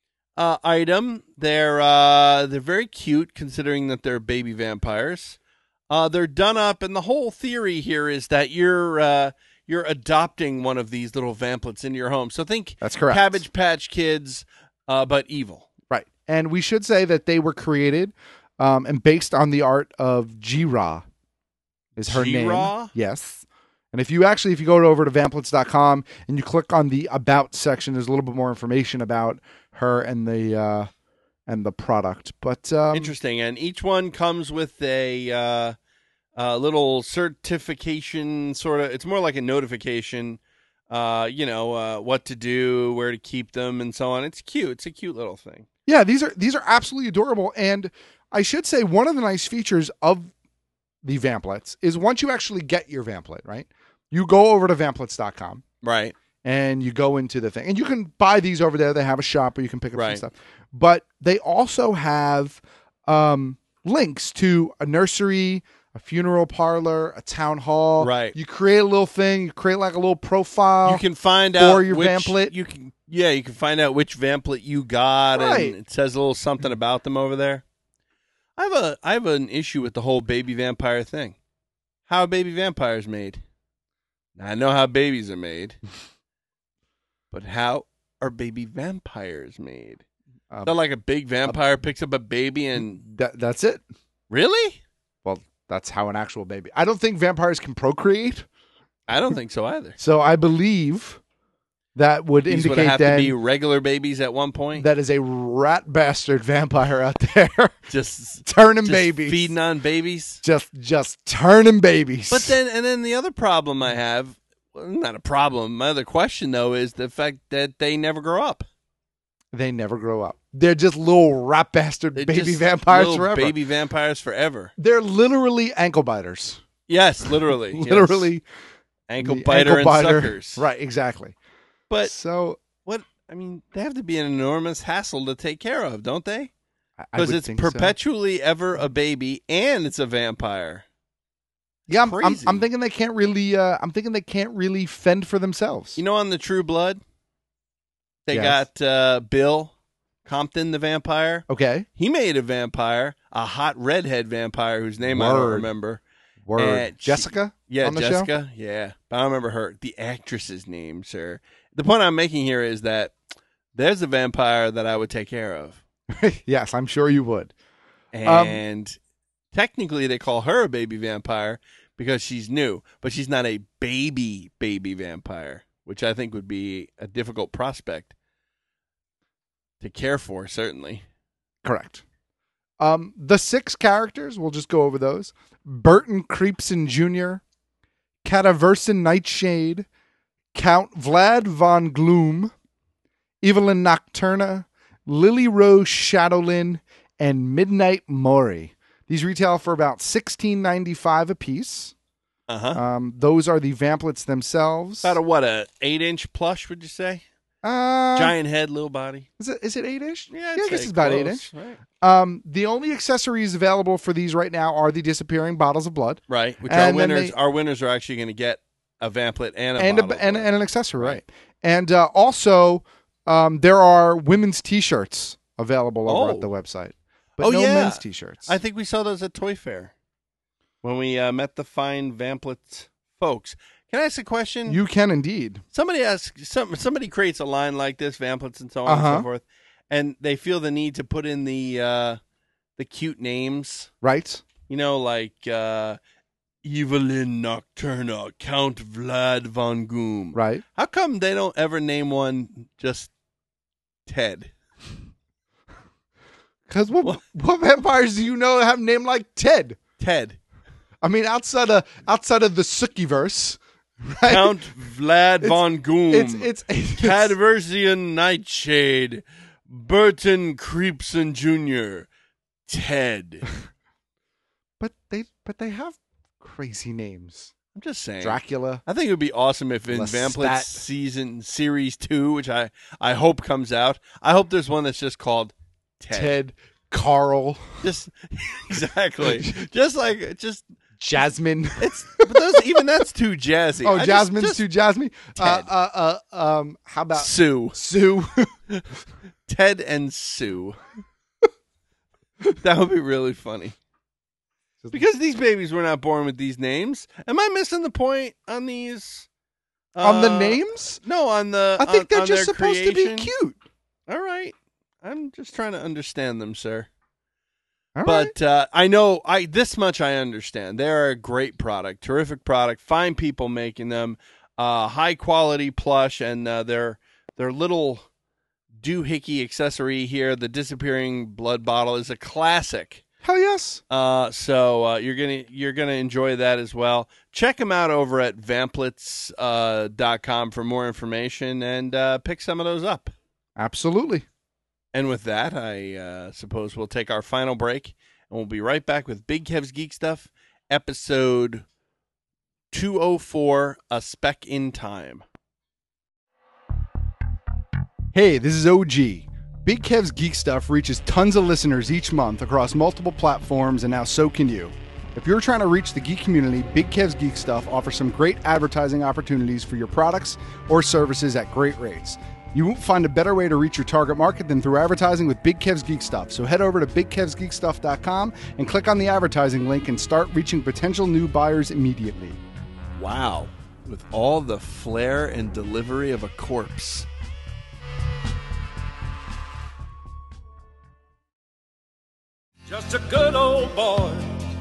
[SPEAKER 13] item. They're very cute considering that they're baby vampires. They're done up, and the whole theory here is that you're adopting one of these little Vamplets into your home. So think
[SPEAKER 12] That's correct.
[SPEAKER 13] Cabbage Patch Kids, but evil.
[SPEAKER 12] Right. And we should say that they were created and based on the art of G-Ra is her
[SPEAKER 13] G-Ra?
[SPEAKER 12] name. Yes. And if you go over to Vamplets.com and you click on the About section, there's a little bit more information about her and the and the product. But
[SPEAKER 13] interesting, and each one comes with a little certification, sort of. It's more like a notification. What to do, where to keep them, and so on. It's cute. It's a cute little thing.
[SPEAKER 12] Yeah, these are absolutely adorable. And I should say one of the nice features of the Vamplets is once you actually get your Vamplet, right? You go over to vamplets.com.
[SPEAKER 13] Right.
[SPEAKER 12] And you go into the thing. And you can buy these over there. They have a shop where you can pick up some
[SPEAKER 13] Right.
[SPEAKER 12] stuff. But they also have links to a nursery, a funeral parlor, a town hall.
[SPEAKER 13] Right.
[SPEAKER 12] You create a little thing. You create like a little profile.
[SPEAKER 13] You can find out
[SPEAKER 12] for your
[SPEAKER 13] which,
[SPEAKER 12] Vamplet.
[SPEAKER 13] You can find out which Vamplet you got,
[SPEAKER 12] Right.
[SPEAKER 13] and it says a little something about them over there. I have an issue with the whole baby vampire thing. How are baby vampires made? Now, I know how babies are made, but how are baby vampires made? Not like a big vampire picks up a baby and
[SPEAKER 12] that's it.
[SPEAKER 13] Really?
[SPEAKER 12] Well, that's how an actual baby. I don't think vampires can procreate.
[SPEAKER 13] I don't think so either.
[SPEAKER 12] So I believe that would
[SPEAKER 13] These
[SPEAKER 12] indicate
[SPEAKER 13] would have
[SPEAKER 12] then
[SPEAKER 13] to be regular babies at one point.
[SPEAKER 12] that is a rat bastard vampire out there,
[SPEAKER 13] just
[SPEAKER 12] turning
[SPEAKER 13] just
[SPEAKER 12] babies,
[SPEAKER 13] feeding on babies.
[SPEAKER 12] just turning babies.
[SPEAKER 13] But then the other problem I have, well, not a problem. My other question though is the fact that they never grow up.
[SPEAKER 12] They never grow up. They're just little rat bastard
[SPEAKER 13] They're
[SPEAKER 12] baby
[SPEAKER 13] just
[SPEAKER 12] vampires
[SPEAKER 13] little
[SPEAKER 12] forever.
[SPEAKER 13] Baby vampires forever.
[SPEAKER 12] They're literally ankle biters.
[SPEAKER 13] Yes, literally.
[SPEAKER 12] Literally.
[SPEAKER 13] Yes. Ankle
[SPEAKER 12] The
[SPEAKER 13] biter
[SPEAKER 12] ankle
[SPEAKER 13] and
[SPEAKER 12] biter.
[SPEAKER 13] suckers.
[SPEAKER 12] Right, exactly.
[SPEAKER 13] But
[SPEAKER 12] so
[SPEAKER 13] what? I mean, they have to be an enormous hassle to take care of, don't they?
[SPEAKER 12] I
[SPEAKER 13] Because
[SPEAKER 12] would
[SPEAKER 13] it's
[SPEAKER 12] think so.
[SPEAKER 13] perpetually ever a baby and it's a vampire.
[SPEAKER 12] Yeah, I'm
[SPEAKER 13] crazy.
[SPEAKER 12] thinking they can't really. I'm thinking they can't really fend for themselves.
[SPEAKER 13] You know, on the True Blood, they
[SPEAKER 12] Yes.
[SPEAKER 13] got Bill Compton, the vampire.
[SPEAKER 12] Okay.
[SPEAKER 13] He made a vampire, a hot redhead vampire whose name I don't
[SPEAKER 12] Word.
[SPEAKER 13] remember.
[SPEAKER 12] Word.
[SPEAKER 13] And
[SPEAKER 12] Jessica?
[SPEAKER 13] Yeah,
[SPEAKER 12] on the show?
[SPEAKER 13] Jessica. Yeah. But I don't remember the actress's name, sir. The point I'm making here is that there's a vampire that I would take care of.
[SPEAKER 12] Yes, I'm sure you would.
[SPEAKER 13] And technically they call her a baby vampire because she's new, but she's not a baby vampire, which I think would be a difficult prospect to care for, certainly.
[SPEAKER 12] Correct. The 6 characters, we'll just go over those. Burton Creepson Jr., Cadaverson Nightshade, Count Vlad von Gloom, Evelyn Nocturna, Lily Rose Shadowlin, and Midnight Mori. These retail for about $16.95 a piece.
[SPEAKER 13] Uh-huh.
[SPEAKER 12] Those are the Vamplets themselves.
[SPEAKER 13] About a 8-inch plush, would you say? Giant head, little body.
[SPEAKER 12] Is it 8-ish?
[SPEAKER 13] Yeah,
[SPEAKER 12] I guess it's about 8-inch.
[SPEAKER 13] Right.
[SPEAKER 12] The only accessories available for these right now are the disappearing bottles of blood.
[SPEAKER 13] Right, which
[SPEAKER 12] And
[SPEAKER 13] our
[SPEAKER 12] then
[SPEAKER 13] winners our winners are actually going to get a Vamplet and a bottle of
[SPEAKER 12] and
[SPEAKER 13] blood.
[SPEAKER 12] an accessory, right? And also, there are women's T-shirts available over at the website, but no
[SPEAKER 13] yeah.
[SPEAKER 12] men's T-shirts.
[SPEAKER 13] I think we saw those at Toy Fair when we met the fine Vamplet folks. Can I ask a question?
[SPEAKER 12] You can indeed.
[SPEAKER 13] Somebody creates a line like this, Vamplets and so on and so forth, and they feel the need to put in the cute names,
[SPEAKER 12] right?
[SPEAKER 13] You know, like Evelyn Nocturna, Count Vlad von Goom.
[SPEAKER 12] Right.
[SPEAKER 13] How come they don't ever name one just Ted?
[SPEAKER 12] Because what vampires do you know have a name like Ted?
[SPEAKER 13] Ted.
[SPEAKER 12] I mean, outside of the Sukiverse, right?
[SPEAKER 13] Count Vlad von Goom.
[SPEAKER 12] It's
[SPEAKER 13] Cadaversian Nightshade. Burton Creepson Jr. Ted.
[SPEAKER 12] But they have crazy names.
[SPEAKER 13] I'm just saying.
[SPEAKER 12] Dracula.
[SPEAKER 13] I think it would be awesome if in Vamplets Series 2, which I hope comes out, I hope there's one that's just called Ted.
[SPEAKER 12] Carl.
[SPEAKER 13] Just exactly. just
[SPEAKER 12] Jasmine.
[SPEAKER 13] Even that's too jazzy.
[SPEAKER 12] Oh, Jasmine's too jazzy.
[SPEAKER 13] Ted.
[SPEAKER 12] How about
[SPEAKER 13] Sue?
[SPEAKER 12] Sue.
[SPEAKER 13] Ted and Sue. That would be really funny. Because these babies were not born with these names. Am I missing the point on these?
[SPEAKER 12] On the names?
[SPEAKER 13] No, on the.
[SPEAKER 12] I think they're
[SPEAKER 13] on
[SPEAKER 12] just
[SPEAKER 13] their
[SPEAKER 12] supposed to
[SPEAKER 13] creation.
[SPEAKER 12] be cute.
[SPEAKER 13] All right. I'm just trying to understand them, sir.
[SPEAKER 12] All
[SPEAKER 13] but I know this much I understand. They're a great product, terrific product, fine people making them, high quality plush, and they're little doohickey accessory here. The disappearing blood bottle is a classic.
[SPEAKER 12] Hell yes.
[SPEAKER 13] So you're gonna enjoy that as well. Check them out over at vamplets.com for more information and pick some of those up.
[SPEAKER 12] Absolutely.
[SPEAKER 13] And with that, I suppose we'll take our final break, and we'll be right back with Big Kev's Geek Stuff, episode 204, A Speck in Time.
[SPEAKER 14] Hey, this is OG. Big Kev's Geek Stuff reaches tons of listeners each month across multiple platforms, and now so can you. If you're trying to reach the geek community, Big Kev's Geek Stuff offers some great advertising opportunities for your products or services at great rates. You won't find a better way to reach your target market than through advertising with Big Kev's Geek Stuff. So head over to BigKevsGeekStuff.com and click on the advertising link and start reaching potential new buyers immediately.
[SPEAKER 13] Wow. With all the flair and delivery of a corpse.
[SPEAKER 3] Just a good old boy,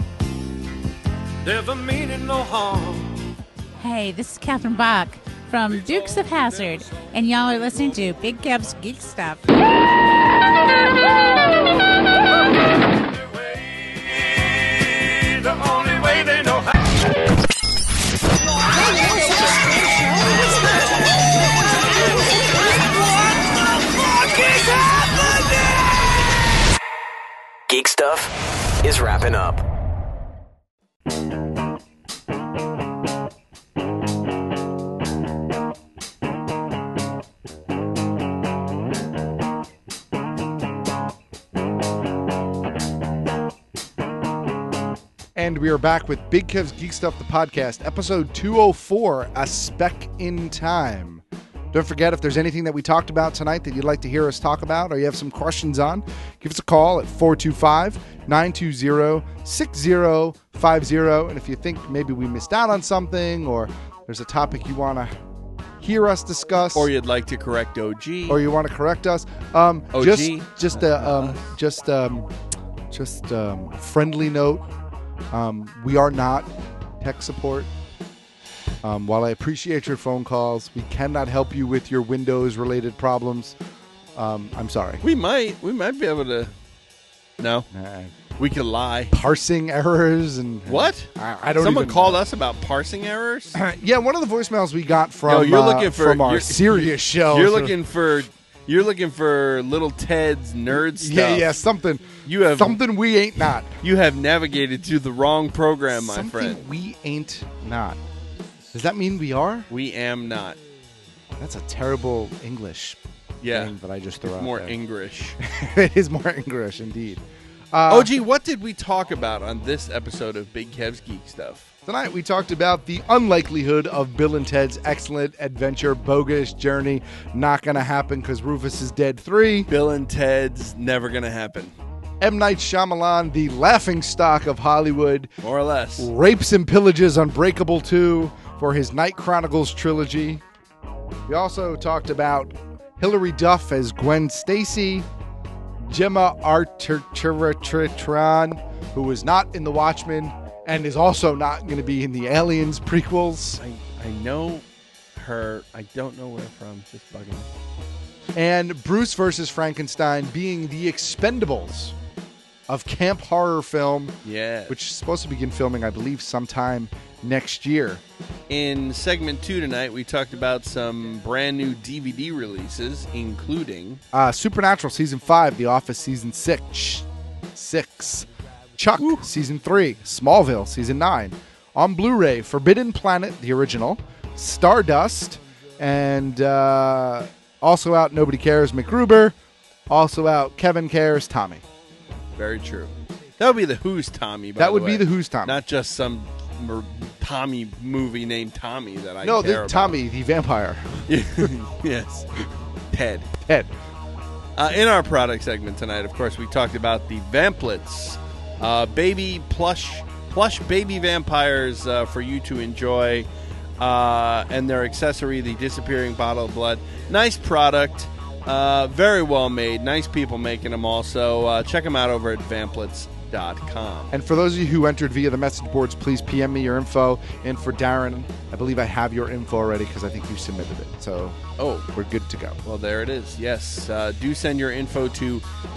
[SPEAKER 3] never meaning no harm.
[SPEAKER 20] Hey, this is Catherine Bach from Dukes of Hazzard, and y'all are listening to Big Kev's Geek Stuff.
[SPEAKER 3] The only way they know how.
[SPEAKER 19] Geek Stuff is wrapping up.
[SPEAKER 12] And we are back with Big Kev's Geek Stuff, the podcast, episode 204, A Speck in Time. Don't forget, if there's anything that we talked about tonight that you'd like to hear us talk about or you have some questions on, give us a call at 425-920-6050. And if you think maybe we missed out on something or there's a topic you want to hear us discuss,
[SPEAKER 13] Or you'd like to correct OG.
[SPEAKER 12] or you want to correct us,
[SPEAKER 13] OG.
[SPEAKER 12] just friendly note, we are not tech support. While I appreciate your phone calls, we cannot help you with your Windows-related problems. I'm sorry.
[SPEAKER 13] We might be able to. No, we could lie.
[SPEAKER 12] Parsing errors and
[SPEAKER 13] what?
[SPEAKER 12] I don't.
[SPEAKER 13] Someone
[SPEAKER 12] even
[SPEAKER 13] called
[SPEAKER 12] know.
[SPEAKER 13] us about parsing errors.
[SPEAKER 12] Yeah, one of the voicemails we got from
[SPEAKER 13] you're looking for
[SPEAKER 12] from our serious show.
[SPEAKER 13] You're looking for Little Ted's nerd stuff.
[SPEAKER 12] Yeah, something.
[SPEAKER 13] You have
[SPEAKER 12] something we ain't not.
[SPEAKER 13] You have navigated to the wrong program, my
[SPEAKER 12] Something
[SPEAKER 13] friend.
[SPEAKER 12] we ain't not. Does that mean we are?
[SPEAKER 13] We am not.
[SPEAKER 12] That's a terrible English thing that I just threw out
[SPEAKER 13] more
[SPEAKER 12] there.
[SPEAKER 13] English.
[SPEAKER 12] It is more English, indeed.
[SPEAKER 13] OG, what did we talk about on this episode of Big Kev's Geek Stuff?
[SPEAKER 12] Tonight we talked about the unlikelihood of Bill and Ted's Excellent Adventure Bogus Journey. Not going to happen because Rufus is dead 3.
[SPEAKER 13] Bill and Ted's never going to happen.
[SPEAKER 12] M. Night Shyamalan, the laughingstock of Hollywood.
[SPEAKER 13] More or less.
[SPEAKER 12] Rapes and pillages Unbreakable 2 for his Night Chronicles trilogy. We also talked about Hilary Duff as Gwen Stacy. Gemma Arterton, who was not in The Watchmen and is also not going to be in the Aliens prequels.
[SPEAKER 13] I know her. I don't know where from. Just bugging.
[SPEAKER 12] And Bruce versus Frankenstein being the Expendables of camp horror film.
[SPEAKER 13] Yeah.
[SPEAKER 12] Which is supposed to begin filming, I believe, sometime next year.
[SPEAKER 13] In segment 2 tonight, we talked about some brand new DVD releases, including
[SPEAKER 12] Supernatural Season 5, The Office Season 6, Chuck Season 3, Smallville Season 9, on Blu-ray, Forbidden Planet, the original, Stardust, and also out Nobody Cares, MacGruber, also out Kevin Cares, Tommy.
[SPEAKER 13] Very true. That would be the Who's Tommy, by
[SPEAKER 12] That
[SPEAKER 13] the
[SPEAKER 12] would
[SPEAKER 13] way.
[SPEAKER 12] be the Who's Tommy.
[SPEAKER 13] Not just some Tommy movie named Tommy that I
[SPEAKER 12] No,
[SPEAKER 13] care
[SPEAKER 12] this
[SPEAKER 13] about.
[SPEAKER 12] Tommy, the vampire.
[SPEAKER 13] Yes. Ted.
[SPEAKER 12] In
[SPEAKER 13] our product segment tonight, of course, we talked about the Vamplets. Baby plush baby vampires for you to enjoy. And their accessory, the disappearing bottle of blood. Nice product. Very well made. Nice people making them also. Check them out over at Vamplets. gmail.com.
[SPEAKER 12] And for those of you who entered via the message boards, please PM me your info. And for Darren, I believe I have your info already because I think you submitted it. So we're good to go.
[SPEAKER 13] Well, there it is. Yes. Do send your info to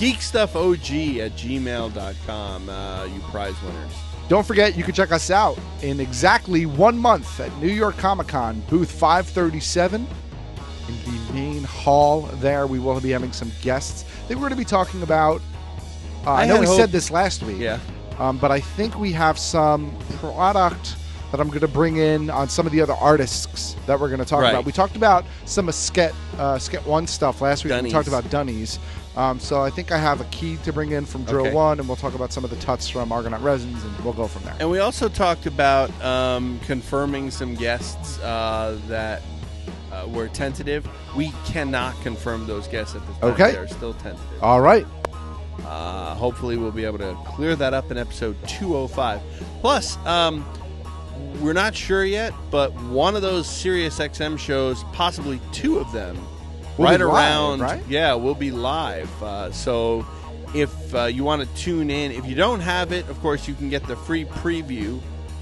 [SPEAKER 13] geekstuffog@gmail.com, you prize winners.
[SPEAKER 12] Don't forget, you can check us out in exactly 1 month at New York Comic Con, booth 537. In the main hall there, we will be having some guests. I think we're going to be talking about, I know we said this last week, but I think we have some product that I'm going to bring in on some of the other artists that we're going to talk about. We talked about some of Sket One stuff last week.
[SPEAKER 13] Dunnies.
[SPEAKER 12] We talked about Dunnies. So I think I have a key to bring in from Drill One, and we'll talk about some of the tuts from Argonaut Resins, and we'll go from there.
[SPEAKER 13] And we also talked about confirming some guests that were tentative. We cannot confirm those guests at this time.
[SPEAKER 12] Okay.
[SPEAKER 13] They're still tentative.
[SPEAKER 12] All right.
[SPEAKER 13] Hopefully we'll be able to clear that up in episode 205. Plus, we're not sure yet, but one of those Sirius XM shows, possibly two of them, will be live. So if you want to tune in, if you don't have it, of course, you can get the free preview.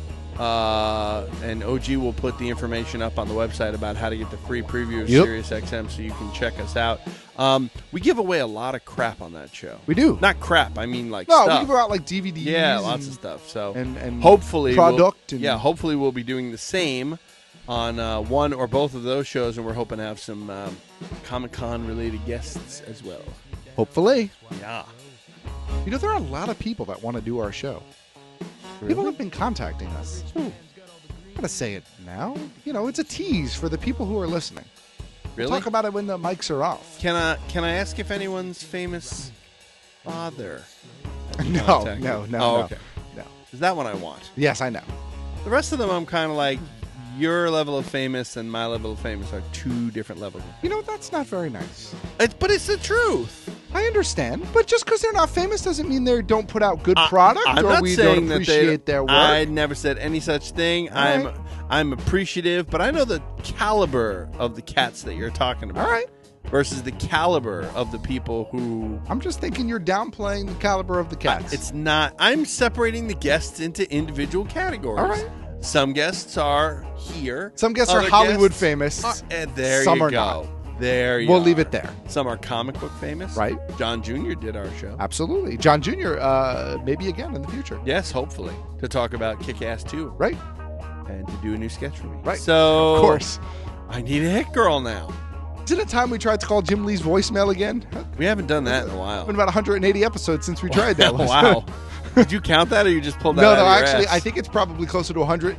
[SPEAKER 13] And OG will put the information up on the website about how to get the free preview of Sirius XM so you can check us out. We give away a lot of crap on that show.
[SPEAKER 12] We do.
[SPEAKER 13] Not crap, I mean like
[SPEAKER 12] stuff.
[SPEAKER 13] No,
[SPEAKER 12] we give out like DVDs.
[SPEAKER 13] Yeah, lots of stuff. So
[SPEAKER 12] and
[SPEAKER 13] hopefully
[SPEAKER 12] product.
[SPEAKER 13] Hopefully we'll be doing the same on one or both of those shows, and we're hoping to have some Comic-Con related guests as well.
[SPEAKER 12] Hopefully.
[SPEAKER 13] Yeah.
[SPEAKER 12] You know, there are a lot of people that want to do our show.
[SPEAKER 13] Really?
[SPEAKER 12] People have been contacting us. I'm going to say it now. You know, it's a tease for the people who are listening.
[SPEAKER 13] Really?
[SPEAKER 12] We'll talk about it when the mics are off.
[SPEAKER 13] Can I ask if anyone's famous father?
[SPEAKER 12] No.
[SPEAKER 13] Oh, okay. No. Is that what I want?
[SPEAKER 12] Yes, I know.
[SPEAKER 13] The rest of them, I'm kind of like, your level of famous and my level of famous are two different levels.
[SPEAKER 12] You know, that's not very nice.
[SPEAKER 13] But it's the truth.
[SPEAKER 12] I understand, but just because they're not famous doesn't mean they don't put out good product we don't appreciate their work.
[SPEAKER 13] I never said any such thing. I'm appreciative, but I know the caliber of the cats that you're talking about.
[SPEAKER 12] All right.
[SPEAKER 13] Versus the caliber of the people who...
[SPEAKER 12] I'm just thinking you're downplaying the caliber of the cats.
[SPEAKER 13] It's not. I'm separating the guests into individual categories.
[SPEAKER 12] All right.
[SPEAKER 13] Some guests are here.
[SPEAKER 12] Some guests are Hollywood famous.
[SPEAKER 13] And there
[SPEAKER 12] Some
[SPEAKER 13] you
[SPEAKER 12] are
[SPEAKER 13] go.
[SPEAKER 12] not.
[SPEAKER 13] There you
[SPEAKER 12] We'll
[SPEAKER 13] are.
[SPEAKER 12] leave it there.
[SPEAKER 13] Some are comic book famous.
[SPEAKER 12] Right.
[SPEAKER 13] John Jr. did our show.
[SPEAKER 12] Absolutely. John Jr., maybe again in the future.
[SPEAKER 13] Yes, hopefully. To talk about Kick-Ass 2.
[SPEAKER 12] Right.
[SPEAKER 13] And to do a new sketch for me.
[SPEAKER 12] Right.
[SPEAKER 13] So,
[SPEAKER 12] of course.
[SPEAKER 13] I need a hit girl now.
[SPEAKER 12] Isn't it time we tried to call Jim Lee's voicemail again?
[SPEAKER 13] We haven't done that in a while.
[SPEAKER 12] It's been about 180 episodes since we tried that.
[SPEAKER 13] Wow. Did you count that, or you just pulled that out of your
[SPEAKER 12] actually,
[SPEAKER 13] ass?
[SPEAKER 12] I think it's probably closer to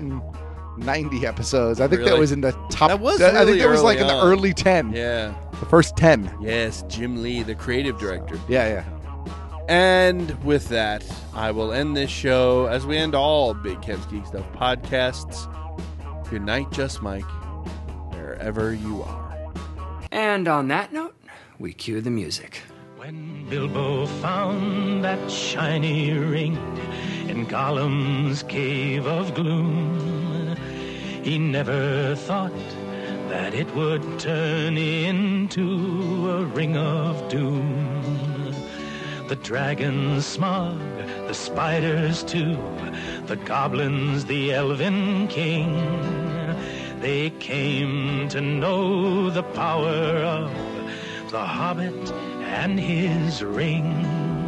[SPEAKER 12] 190 episodes. I think
[SPEAKER 13] Really?
[SPEAKER 12] that was in the top.
[SPEAKER 13] That was
[SPEAKER 12] I think
[SPEAKER 13] really
[SPEAKER 12] that was like
[SPEAKER 13] early
[SPEAKER 12] in the
[SPEAKER 13] on.
[SPEAKER 12] early 10.
[SPEAKER 13] Yeah.
[SPEAKER 12] The first 10.
[SPEAKER 13] Yes, Jim Lee, the creative director.
[SPEAKER 12] Yeah.
[SPEAKER 13] And with that, I will end this show as we end all Big Kev's Geek Stuff podcasts. Good night, Just Mike, wherever you are.
[SPEAKER 21] And on that note, we cue the music.
[SPEAKER 22] When Bilbo found that shiny ring in Gollum's cave of gloom, he never thought that it would turn into a ring of doom. The dragons smog, the spiders too, the goblins, the elven king, they came to know the power of the Hobbit and his ring.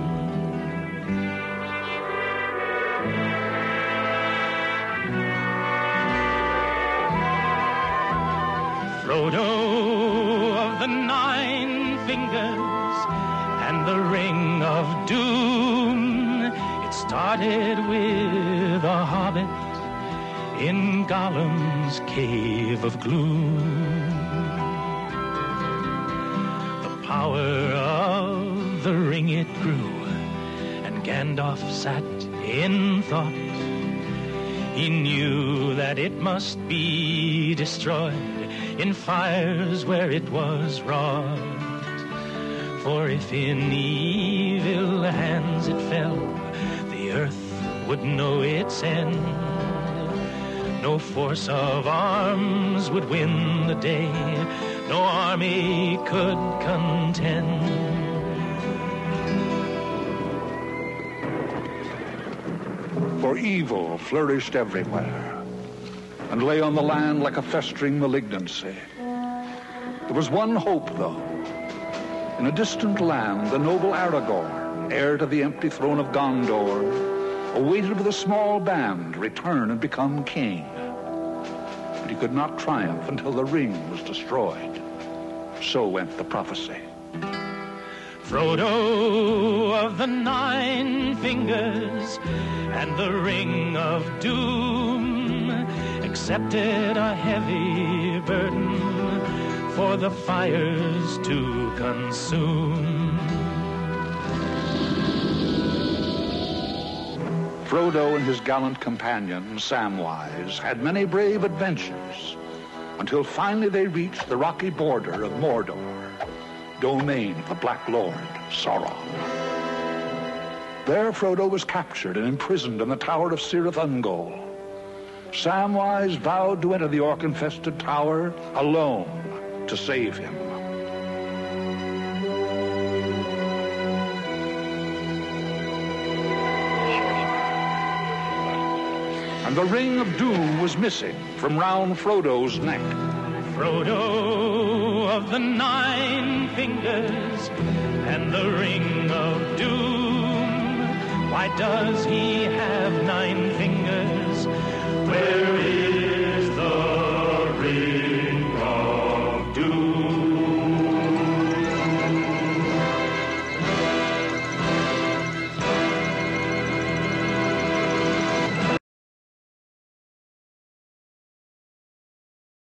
[SPEAKER 22] Frodo of the Nine Fingers and the Ring of Doom. It started with a hobbit in Gollum's cave of gloom. The power of the ring it grew, and Gandalf sat in thought. He knew that it must be destroyed in fires where it was wrought. For if in evil hands it fell, the earth would know its end. No force of arms would win the day, no army could contend.
[SPEAKER 4] for evil flourished everywhere and lay on the land like a festering malignancy. There was one hope, though. In a distant land, the noble Aragorn, heir to the empty throne of Gondor, awaited with a small band to return and become king. But he could not triumph until the ring was destroyed. So went the prophecy.
[SPEAKER 22] Frodo of the Nine Fingers and the Ring of Doom accepted a heavy burden for the fires to consume.
[SPEAKER 4] Frodo and his gallant companion, Samwise, had many brave adventures until finally they reached the rocky border of Mordor, domain of the Black Lord, Sauron. There Frodo was captured and imprisoned in the Tower of Cirith Ungol. Samwise vowed to enter the orc-infested tower alone to save him. And the Ring of Doom was missing from round Frodo's neck.
[SPEAKER 22] Frodo of the Nine Fingers and the Ring of Doom. Why does he have 9 fingers? Where is